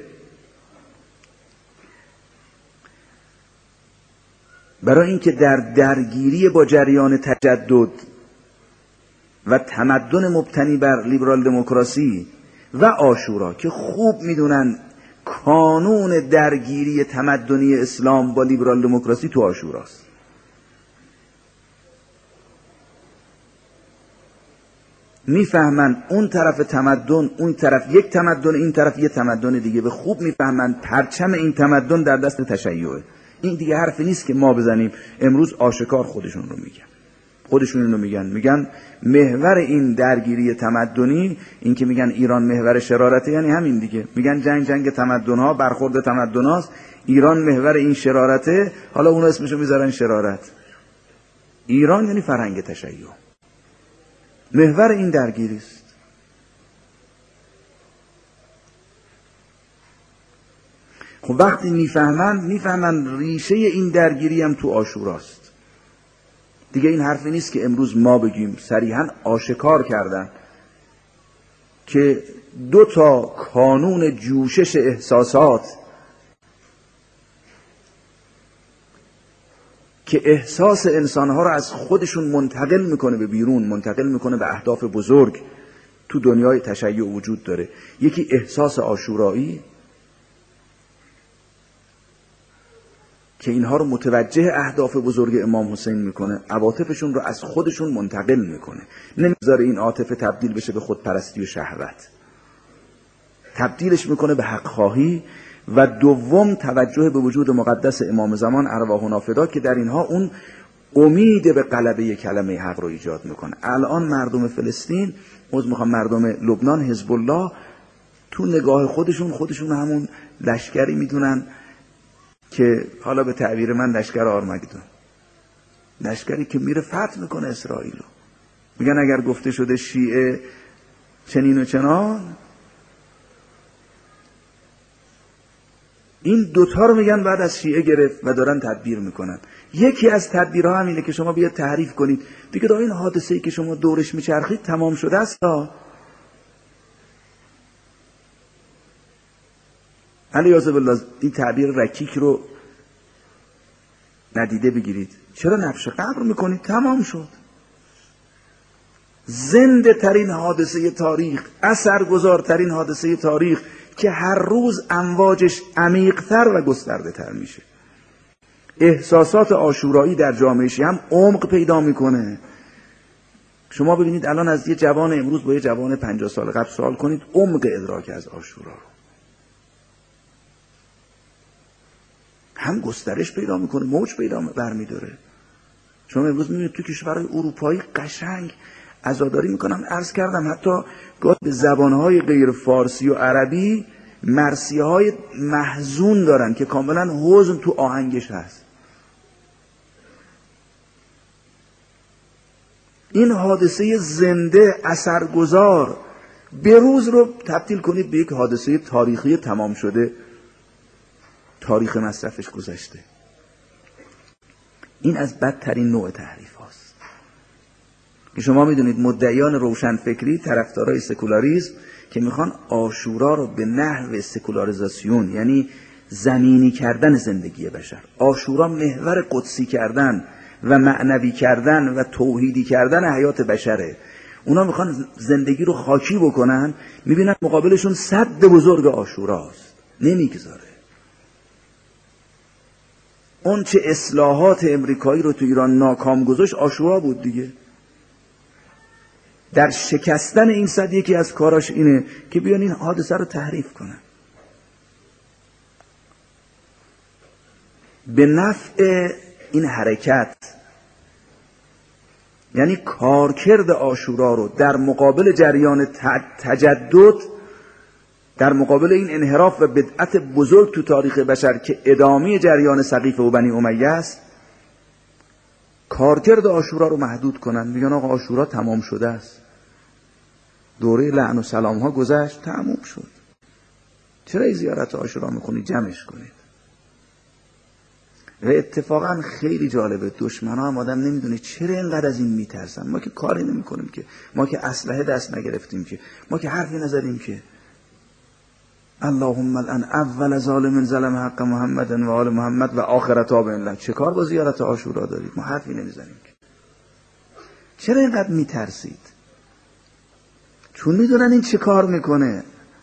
برای اینکه در درگیری با جریان تجدد و تمدن مبتنی بر لیبرال دموکراسی و عاشورا که خوب میدونن کانون درگیری تمدنی اسلام با لیبرال دموکراسی تو عاشوراست، میفهمن اون طرف تمدن، اون طرف یک تمدن، این طرف یک تمدن دیگه، به خوب میفهمن پرچم این تمدن در دست تشیعه. این دیگه حرفی نیست که ما بزنیم، امروز آشکار خودشون رو میگن، خودشون اینو میگن، میگن محور این درگیری تمدنی، این که میگن ایران محور شرارته، یعنی همین دیگه، میگن جنگ جنگ تمدن‌ها، برخورد تمدن‌هاست، ایران محور این شرارته، حالا اون اسمشو میذارن شرارت. ایران یعنی فرهنگ تشیع، محور این درگیری است. خب وقتی میفهمن میفهمن ریشه این درگیری هم تو عاشوراست. دیگه این حرفی نیست که امروز ما بگیم، صریحاً آشکار کردن که دو تا کانون جوشش احساسات که احساس انسانها رو از خودشون منتقل میکنه به بیرون، منتقل میکنه به اهداف بزرگ تو دنیای تشیع وجود داره. یکی احساس عاشورایی که اینها رو متوجه اهداف بزرگ امام حسین میکنه، عواطفشون رو از خودشون منتقل میکنه، نمیذاره این عاطفه تبدیل بشه به خودپرستی و شهوت، تبدیلش میکنه به حق خواهی. و دوم توجه به وجود مقدس امام زمان ارواحنا فدا که در اینها اون امید به غلبه کلمه حق رو ایجاد میکنه. الان مردم فلسطین، از میخوام مردم لبنان، حزب الله تو نگاه خودشون خودشون همون لشکری میدونن که حالا به تعبیر من لشکر آرمگدون، لشکری که میره فتح میکنه اسرائیل رو. میگن اگر گفته شده شیعه چنین و چنان، این دوتا رو میگن بعد از شیعه گرفت و دارن تدبیر میکنن. یکی از تدبیرها همینه که شما بیاد تحریف کنید دیگه، دا این حادثه‌ای که شما دورش میچرخید تمام شده است. علیاذ بالله این تعبیر رکیک رو ندیده بگیرید. چرا نفش قبر میکنید؟ تمام شد. زنده ترین حادثه تاریخ، اثرگذارترین حادثه تاریخ که هر روز امواجش عمیق‌تر و گسترده تر میشه. احساسات عاشورایی در جامعه شیعه هم عمق پیدا میکنه. شما ببینید الان از یه جوان امروز با یه جوان پنجاه سال قبل سوال کنید عمق ادراک از عاشورا رو، هم گسترش پیدا میکنه، موج پیدا برمیداره. شما امروز میبینید تو کشورهای اروپایی قشنگ عزاداری میکنن. عرض کردم حتی گاه به زبانهای غیر فارسی و عربی مرثیه های محزون دارن که کاملا حزن تو آهنگش هست. این حادثه زنده اثرگذار به روز رو تبدیل کنید به یک حادثه تاریخی تمام شده، تاریخ مصرفش گذشته. این از بدترین نوع تحریف هاست که شما میدونید مدعیان روشنفکری، طرفدارای سکولاریسم که میخوان عاشورا رو به نحو سکولاریزاسیون، یعنی زمینی کردن زندگی بشر، عاشورا محور قدسی کردن و معنوی کردن و توحیدی کردن حیات بشره، اونا میخوان زندگی رو خاکی بکنن. میبینن مقابلشون سد بزرگ عاشوراست، نمیگذاره. اون چه اصلاحات امریکایی رو تو ایران ناکام گذاشت عاشورا بود دیگه. در شکستن این سد یکی از کاراش اینه که بیان این حادثه رو تحریف کنن به نفع این حرکت. یعنی کارکرد عاشورا رو در مقابل جریان تجدد، در مقابل این انحراف و بدعت بزرگ تو تاریخ بشر که ادامه جریان سقیفه و بنی امیه است، کارکرد عاشورا رو محدود کنن. میگن آقا عاشورا تمام شده است، دوره لعن و سلام ها گذشت، تمام شد. چرا این زیارت عاشورا میکنید؟ جمعش کنید. و اتفاقا خیلی جالبه، دشمن ها هم آدم نمیدونه چرا اینقدر از این میترسن. ما که کاری نمی کنیم که، ما که اسلحه دست نگرفتیم که، ما که حرفی نزدیم که. اللهم الان اول ظالم ظلم حق محمد و آل محمد و آخر تابع الله. چه کار با زیارت عاشورا دارید؟ ما حرفی نمیزنیم که. چرا اینقدر میترسید؟ چون میدونن این چه کار میکنه.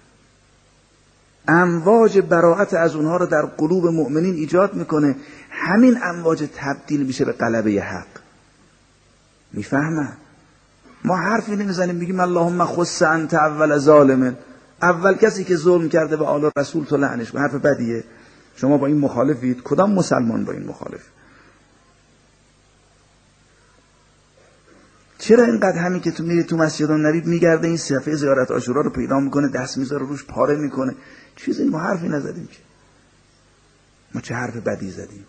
امواج براءت از اونها رو در قلوب مؤمنین ایجاد میکنه. همین امواج تبدیل میشه به غلبه حق. میفهمن؟ ما حرفی نمیزنیم، میگیم اللهم خص انت اول ظالم. اول کسی که ظلم کرده به آل رسول تو لعنش کن. حرف بدیه. شما با این مخالفید؟ کدام مسلمان با این مخالف؟ چرا اینقدر همین که تو میری تو مسجد النبی میگرده این صفحه زیارت عاشورا رو پیدا میکنه، دست میذاره روش، پاره میکنه؟ چیزی ما حرفی نزدیم که. ما چه حرف بدی زدیم؟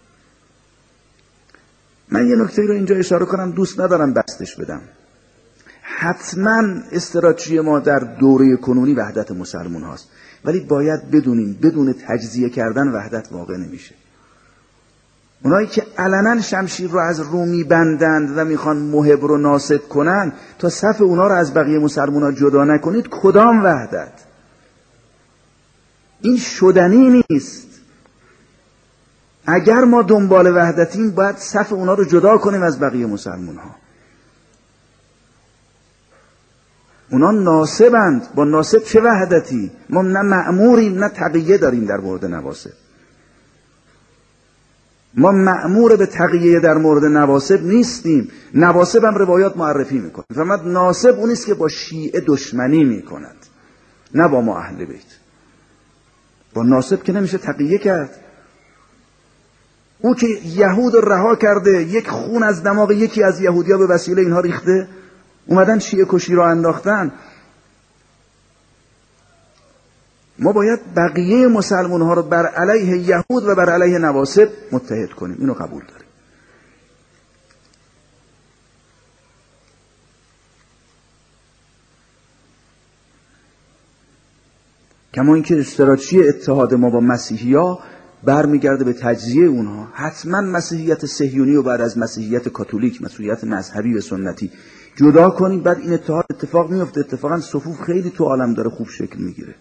من یه نکته رو اینجا اشاره کنم، دوست ندارم بستش بدم. حتما استراتژی ما در دوره کنونی وحدت مسلمان هاست، ولی باید بدونیم بدون تجزیه کردن وحدت واقع نمیشه. اونایی که علنا شمشیر رو از رو میبندند و میخوان محب رو ناصب کنن، تا صف اونا رو از بقیه مسلمان ها جدا نکنید، کدام وحدت؟ این شدنی نیست. اگر ما دنبال وحدتیم باید صف اونا رو جدا کنیم از بقیه مسلمان ها. اونا ناصبند. با ناصب چه وحدتی؟ ما نه مأموریم نه تقیه داریم در مورد نواسب. ما مأمور به تقیه در مورد نواسب نیستیم. نواسب هم روایات معرفی میکنه. فرمود ناصب اونیست که با شیعه دشمنی میکند، نه با ما اهل بیت. با ناصب که نمیشه تقیه کرد. او که یهود رها کرده، یک خون از دماغ یکی از یهودیا به وسیله اینها ریخته، اومدن شیعه کشی را انداختن. ما باید بقیه مسلمان ها رو بر علیه یهود و بر علیه نواسب متحد کنیم. اینو قبول داریم. کما اینکه استراتژی اتحاد ما با مسیحی ها برمیگرده به تجزیه اونها. حتما مسیحیت صهیونی و بعد از مسیحیت کاتولیک، مسیحیت مذهبی و سنتی جدا کنیم، بعد این اتحاد اتفاق میفته. اتفاقا صفوف خیلی تو عالم داره خوب شکل میگیره.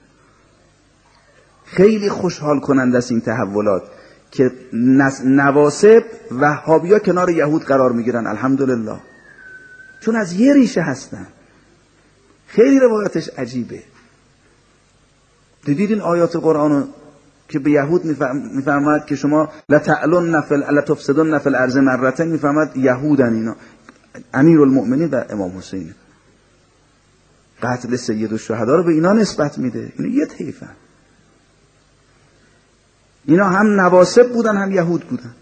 خیلی خوشحال کننده است این تحولات که نواسب وهابیا کنار یهود قرار میگیرن. الحمدلله، چون از یه ریشه هستن. خیلی روایتش عجیبه. دیدید این آیات قرآن که به یهود میفرماد که شما لتعلن نفل لتفسدن نفل ارض مرتين، میفرماد یهودن اینا. امیرالمؤمنین و امام حسین. قتل سید الشهدا رو به اینا نسبت میده. اینا یه طیفن. اینا هم نواسب بودن هم یهود بودن.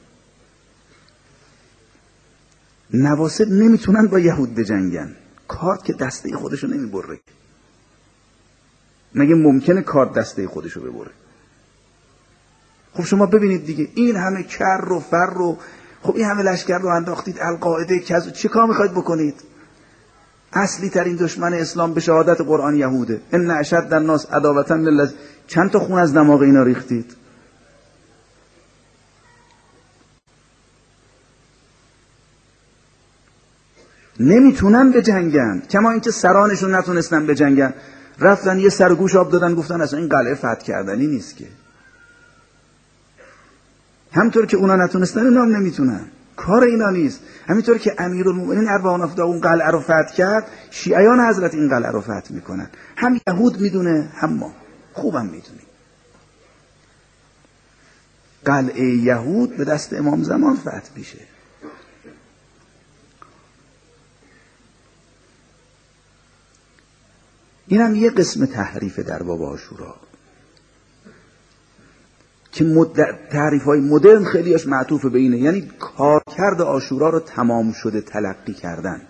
نواسب نمیتونن با یهود بجنگن. کارت که دسته خودشو نمیبره. مگه ممکنه کارت دسته خودشو ببره؟ خب شما ببینید دیگه، این همه کر و فر و خب این همه لشکر رو انداختید القاعده کذا، چه کار میخواید بکنید؟ اصلی ترین دشمن اسلام به شهادت قرآن یهوده. ان اشد الناس عداوة للذین، چند تا خون از دماغ اینا ریختید. نمیتونن به جنگن، کما اینکه سرانشون نتونستن به جنگن، رفتن یه سرگوش آب دادن، گفتن اصلا این قلعه فتح کردنی نیست که. همطور که اونا نتونستن اونا هم نمیتونن، کار اینا نیست. همینطور که امیرالمومنین اربعان افدا اون قلعه رو فتح کرد، شیعیان حضرت این قلعه رو فتح میکنن. هم یهود میدونه هم ما خوبم میدونیم. قلعه یهود به دست امام زمان فتح میشه. این هم یه قسم تحریف در باب عاشورا که تعریف های مدرن خیلیش معطوف به اینه، یعنی کارکرد عاشورا رو تمام شده تلقی کردن.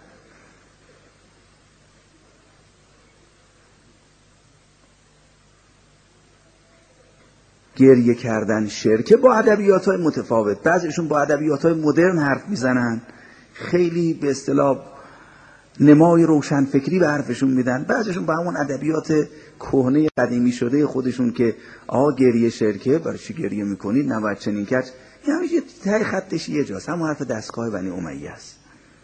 گریه کردن شرکه با ادبیات های متفاوت. بعضیشون با ادبیات های مدرن حرف میزنن، خیلی به اصطلاح نمای روشن فکری به حرفشون میدن. بعضیشون با همون ادبیات کهنه قدیمی شده خودشون که آقا گریه شرکه، برای چی گریه میکنید، نباید چنین کرد، این همیشه تای خطش یه جاست، همون حرف دستگاه بنی امیه است.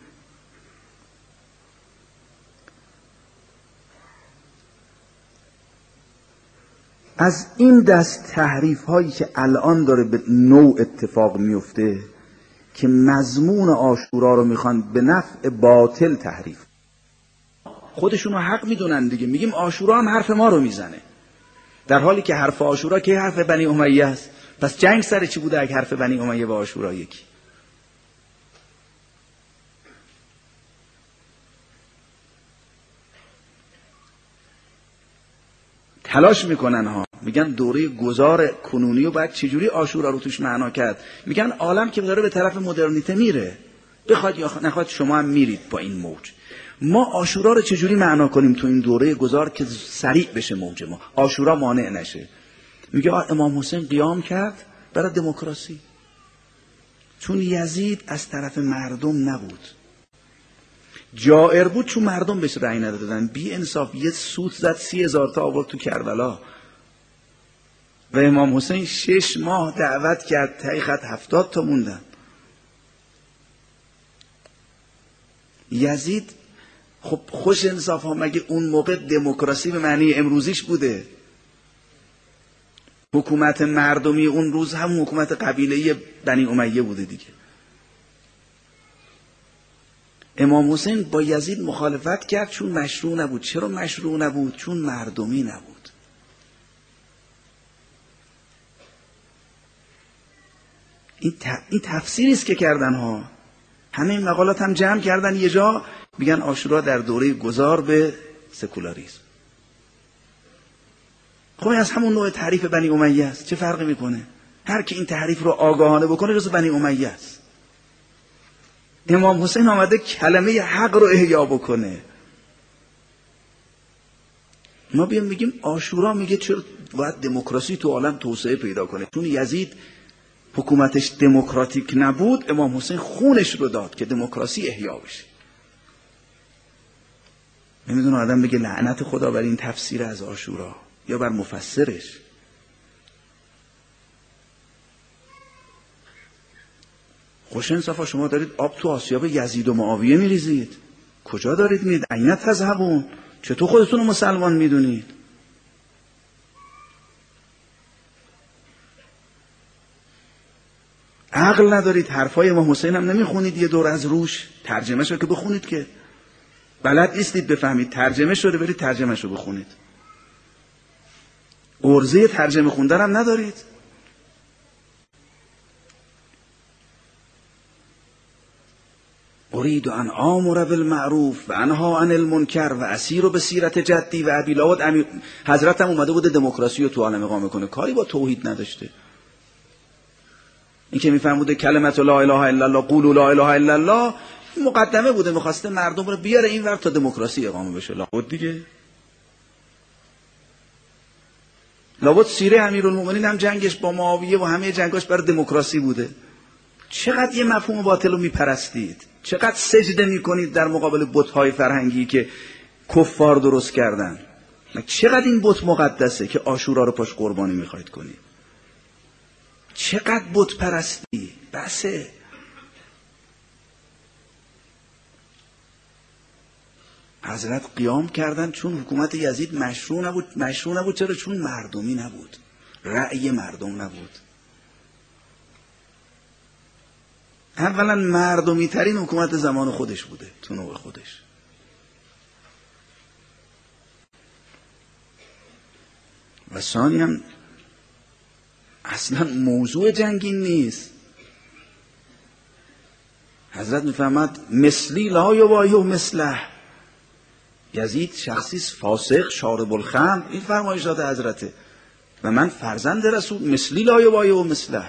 از این دست تحریف هایی که الان داره به نوع اتفاق میفته که مضمون عاشورا رو میخوان به نفع باطل تحریف، خودشونو حق میدونن دیگه. میگیم عاشورا هم حرف ما رو میزنه، در حالی که حرف عاشورا که حرف بنی امیه است. پس جنگ سر چی بوده اگه حرف بنی امیه و عاشورا یکی؟ تلاش میکنن ها، میگن دوره گذار کنونی و باید چجوری عاشورا رو توش معنا کرد. میگن عالم که داره به طرف مدرنیته میره، بخواد یا نخواد شما هم میرید با این موج. ما عاشورا رو چجوری معنا کنیم تو این دوره گذار که سریع بشه موج ما، عاشورا مانع نشه؟ میگه امام حسین قیام کرد برای دموکراسی، چون یزید از طرف مردم نبود، جائر بود چون مردم بهش رأی ندادن. بی انصاف یه سوت زد سی هزار تا آورد تو کربلا و امام حسین شش ماه دعوت کرد، تای خط هفتاد تا موندن. یزید خب خوش انصاف ها، مگه اون موقع دموکراسی به معنی امروزیش بوده؟ حکومت مردمی اون روز هم حکومت قبیله‌ای بنی امیه بوده دیگه. امام حسین با یزید مخالفت کرد چون مشروع نبود. چرا مشروع نبود؟ چون مردمی نبود. این, ت... این تفسیری است که کردن ها. همه این مقالات هم جمع کردن یه جا، میگن عاشورا در دوره گذار به سکولاریسم. خب این از همون نوع تعریف بنی امیه است. چه فرقی میکنه؟ هر کی این تعریف رو آگاهانه بکنه جزو بنی امیه است. امام حسین آمده کلمه حق رو احیا بکنه. ما بیام میگیم عاشورا، میگه چرا باید دموکراسی تو عالم توسعه پیدا کنه؟ چون یزید حکومتش دموکراتیک نبود، امام حسین خونش رو داد که دموکراسی احیا بشه. نمیدونه آدم بگه لعنت خدا بر این تفسیر از عاشورا یا بر مفسرش. خوش انصافا شما دارید آب تو آسیاب یزید و معاویه میریزید. کجا دارید میرید؟ عین تذهبون. چطور خودتون رو مسلمان میدونید؟ عقل ندارید. حرفای امام حسین هم نمیخونید یه دور از روش، ترجمه شو که بخونید، که بلد نیستید بفهمید. ترجمه شده برید ترجمه شو بخونید. ارزه ترجمه خوندن هم ندارید. اريد ان آمر بالمعروف و انها عن المنکر و اسیر به سیرت جدی و ابی لابد امیر حضرت هم اومده بوده دموکراسی رو تو عالم اقامه کنه، کاری با توحید نداشته. این که میفهموده کلمت لا اله الا الله قولوا لا اله الا الله مقدمه بوده، میخواسته مردم رو بیاره این ور تا دموکراسی اقامه بشه. لابد دیگه لابد سیره امیرالمومنین هم جنگش با معاویه و همه جنگاش برای دموکراسی بوده. چقدر یه مفهوم باطل رو میپرستید، چقدر سجده میکنید در مقابل بت‌های فرهنگی که کفار درست کردن. چقدر این بت مقدسه که عاشورا رو پاش قربانی میخواید کنید. چقدر بت پرستی بسه. حضرت قیام کردن چون حکومت یزید مشروع نبود. مشروع نبود چرا؟ چون مردمی نبود، رأی مردم نبود. اولا مردمی ترین حکومت زمان خودش بوده تو نوع خودش. و ثانی هم اصلا موضوع جنگین نیست. حضرت میفهمد مثلی لا یبایع مثله. یزید شخصی فاسق شارب الخمر، این فرمایشات حضرته و من فرزند رسول مثلی لا یبایع مثله.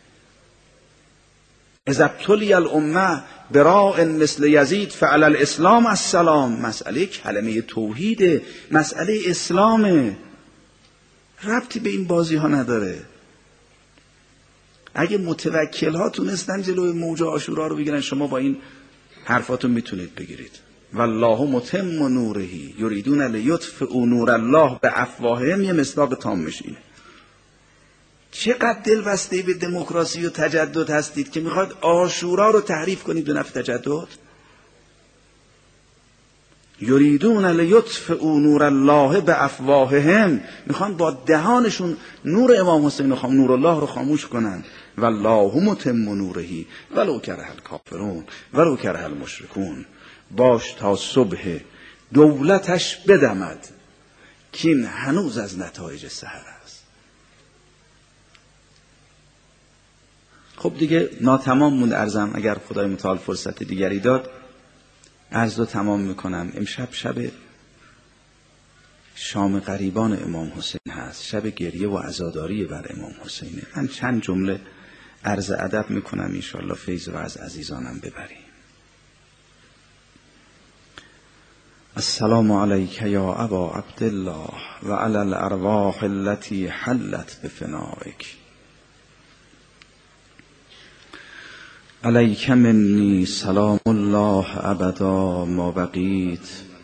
اذا ابتلی الامه براء مثل یزید فعلی الاسلام السلام. مسئله کلمه توحیده، مسئله اسلامه، ربطی به این بازی ها نداره. اگه متوکل ها تونستن جلوی موج عاشورا رو بگیرن، شما با این حرفاتون میتونید بگیرید. والله متم نوره یریدون لیطفئوا نور الله بافواههم، یه مصداق تام میشینه. چقدر دل بسته به دموکراسی و تجدد هستید که میخواد عاشورا رو تحریف کنید به نفع تجدد. یریدون لیطفئوا نور الله بافواههم، میخوان با دهانشون نور امام حسین و نور الله رو خاموش کنن. والله متم نوره ولو کره الکافرون ولو کره المشرکون. باش تا صبح دولتش بدمد که این هنوز از نتایج سحر است. خب دیگه ناتمام موند عرضم، اگر خدای متعال فرصت دیگری داد عرض رو تمام میکنم. امشب شب شام غریبان امام حسین هست، شب گریه و عزاداری بر امام حسینه. من چند جمله عرض ادب میکنم، انشاءالله فیض رو از عزیزانم ببریم. السلام علیک یا ابا عبدالله و علی الارواح التي حلت بفنائک. علیک منی سلام الله ابدا ما بقیت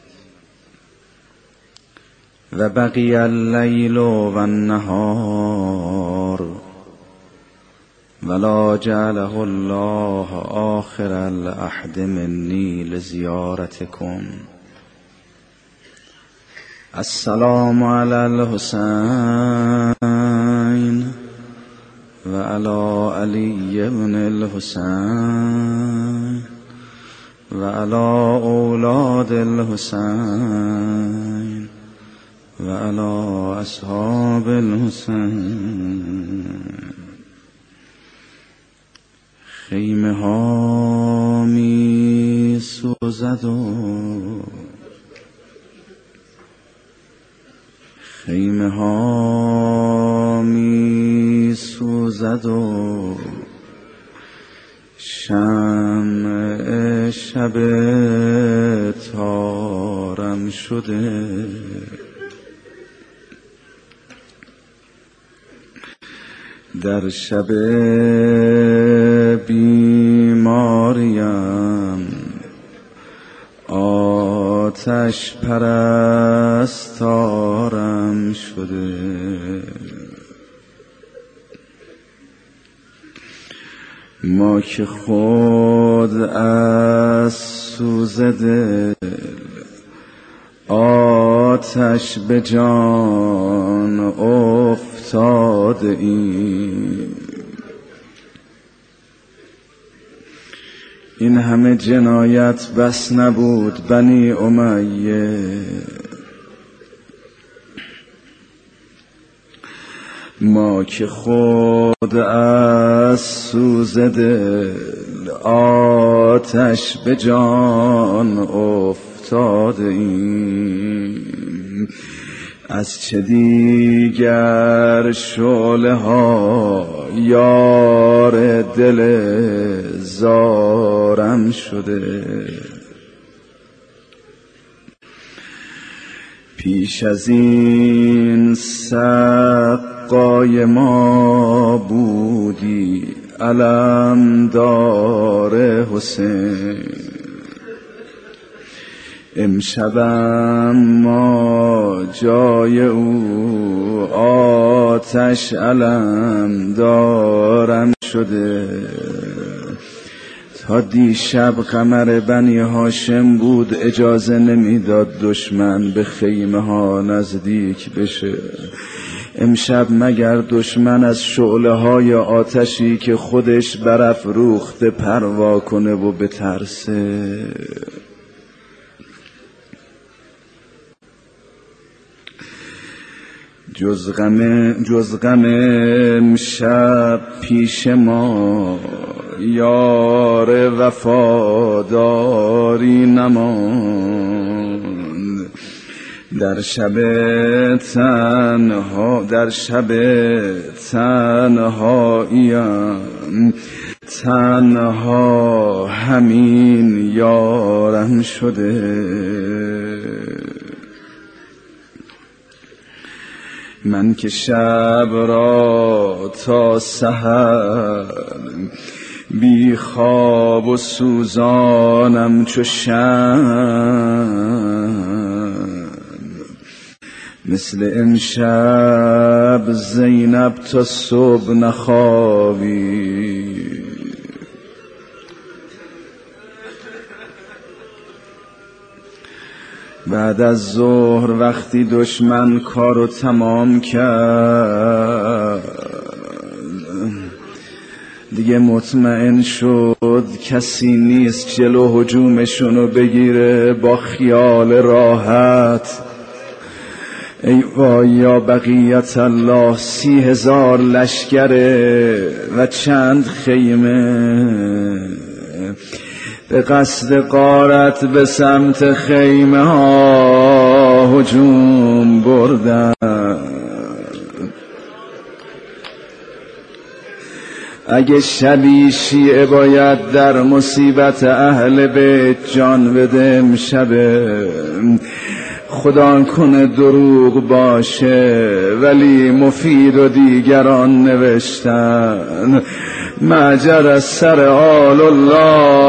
و بقی اللیل و النهار ولا جعله الله آخر العهد منی لزیارتکم. السلام علی الحسین و علی علی ابن الحسین و علی اولاد الحسین و علی اصحاب الحسین. خیمه ها می سوزد و خیمه ها می سوزد و شمع شب تارم شده. در شب بیماریم آتش پرستارم شده. ما که خود از سوز دل آتش به جان افتاده ایم. این همه جنایت بس نبود بنی امیه. ما که خود از سوز دل آتش به جان افتاده ایم، از چه دیگر شعله ها یار دل زارم شده. پیش از این سقای ما بودی علمدار حسین، امشبم ما جای او آتش علمدارم شده. تا دیشب قمر بنی هاشم بود، اجازه نمیداد دشمن به خیمه ها نزدیک بشه. امشب مگر دشمن از شعله های آتشی که خودش برافروخته پروا کنه و بترسه؟ جز غم جز غم امشب پیش ما یار وفاداری نماند. در شب تنها در شب تنهاییم تنها همین یارم شده. من که شب را تا سحر بی خواب و سوزانم چو شمع، مثل امشب زینب تا صبح نخوابی. بعد از ظهر وقتی دشمن کارو تمام کرد، دیگه مطمئن شد کسی نیست جلو هجومشونو بگیره با خیال راحت. ای وای یا بقیت الله، سی هزار لشکره و چند خیمه به قصد غارت به سمت خیمه ها هجوم بردن. اگه شبی شیعه باید در مصیبت اهل بیت جان بده، امشبه خدا کنه دروغ باشه ولی مفید و دیگران نوشتن مجر از سر آل الله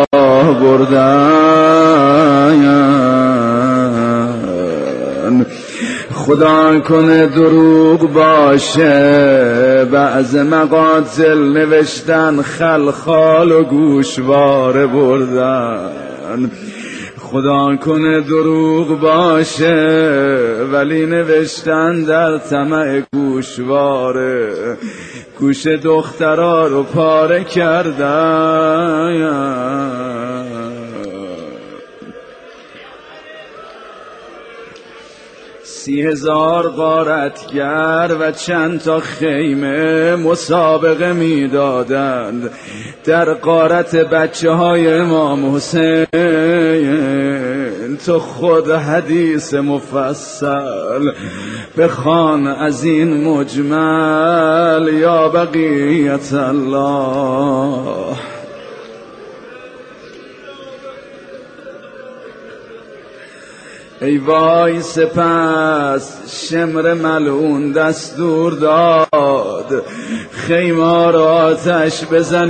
بردن. خدا کنه دروغ باشه بعض مقاتل نوشتن خلخال و گوشواره بردن. خدا کنه دروغ باشه ولی نوشتن در طمع گوشواره گوش دخترا رو پاره کردن. سی هزار غارتگر و چند تا خیمه مسابقه میدادند در غارت بچه های امام حسین. تو خود حدیث مفصل بخوان از این مجمل یا بقیت الله. ای وای سپس شمر ملعون دستور داد خیمه را آتش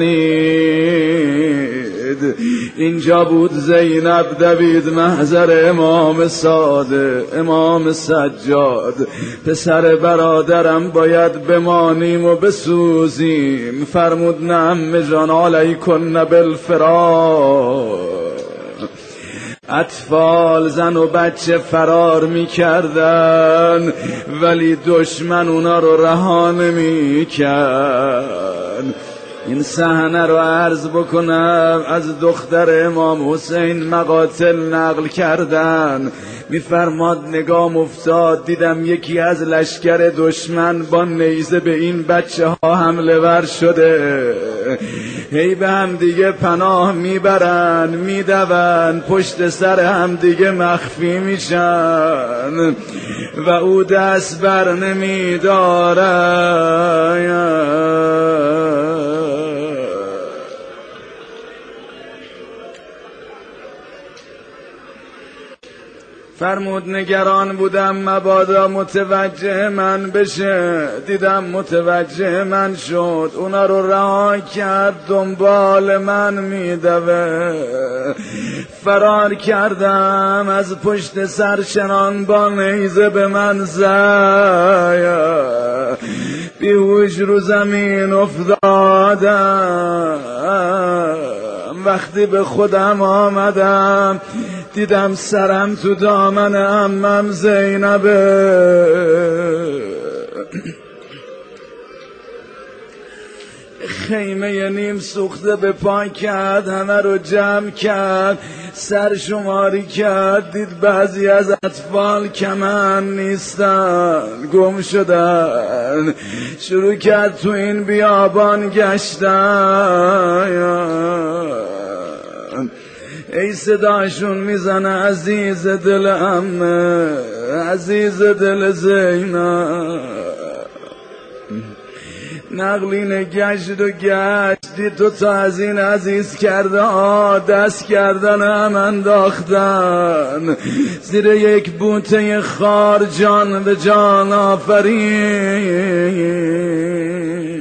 بزنید. اینجا بود زینب دوید محضر امام ساده امام سجاد. پسر برادرم باید بمانیم و بسوزیم. فرمود نه عمه جان علیکن بالفرار. اطفال زن و بچه فرار می کردن ولی دشمن اونا رو رها نمی کرد. این صحنه رو عرض بکنم از دختر امام حسین مقاتل نقل کردن. میفرماد نگام افتاد دیدم یکی از لشکر دشمن با نیزه به این بچه ها حمله ور شده. هی به هم دیگه پناه میبرن میدون، پشت سر هم دیگه مخفی میشن و او دست بر نمیداره. فرمود نگران بودم مبادا متوجه من بشه، دیدم متوجه من شد، اونا رو رها کرد دنبال من میدوه. فرار کردم از پشت سرشنان با نیزه به من زد، بیهوش رو زمین افتادم. وقتی به خودم آمدم دیدم سرم تو دامن عمم زینبه. خیمه نیم سوخته به پا کرد، همه رو جمع کرد، سر شماری کرد، دید بعضی از اطفال کمن نیستن، گم شدن. شروع کرد تو این بیابان گشتن. ای صداشون میزنه عزیز دل عمه، عزیز دل زینب. نقلین گشت و گشت، دید تو تا از این عزیز کرده ها دست کردن هم انداختن زیر یک بوته خار، جان به جان آفرین.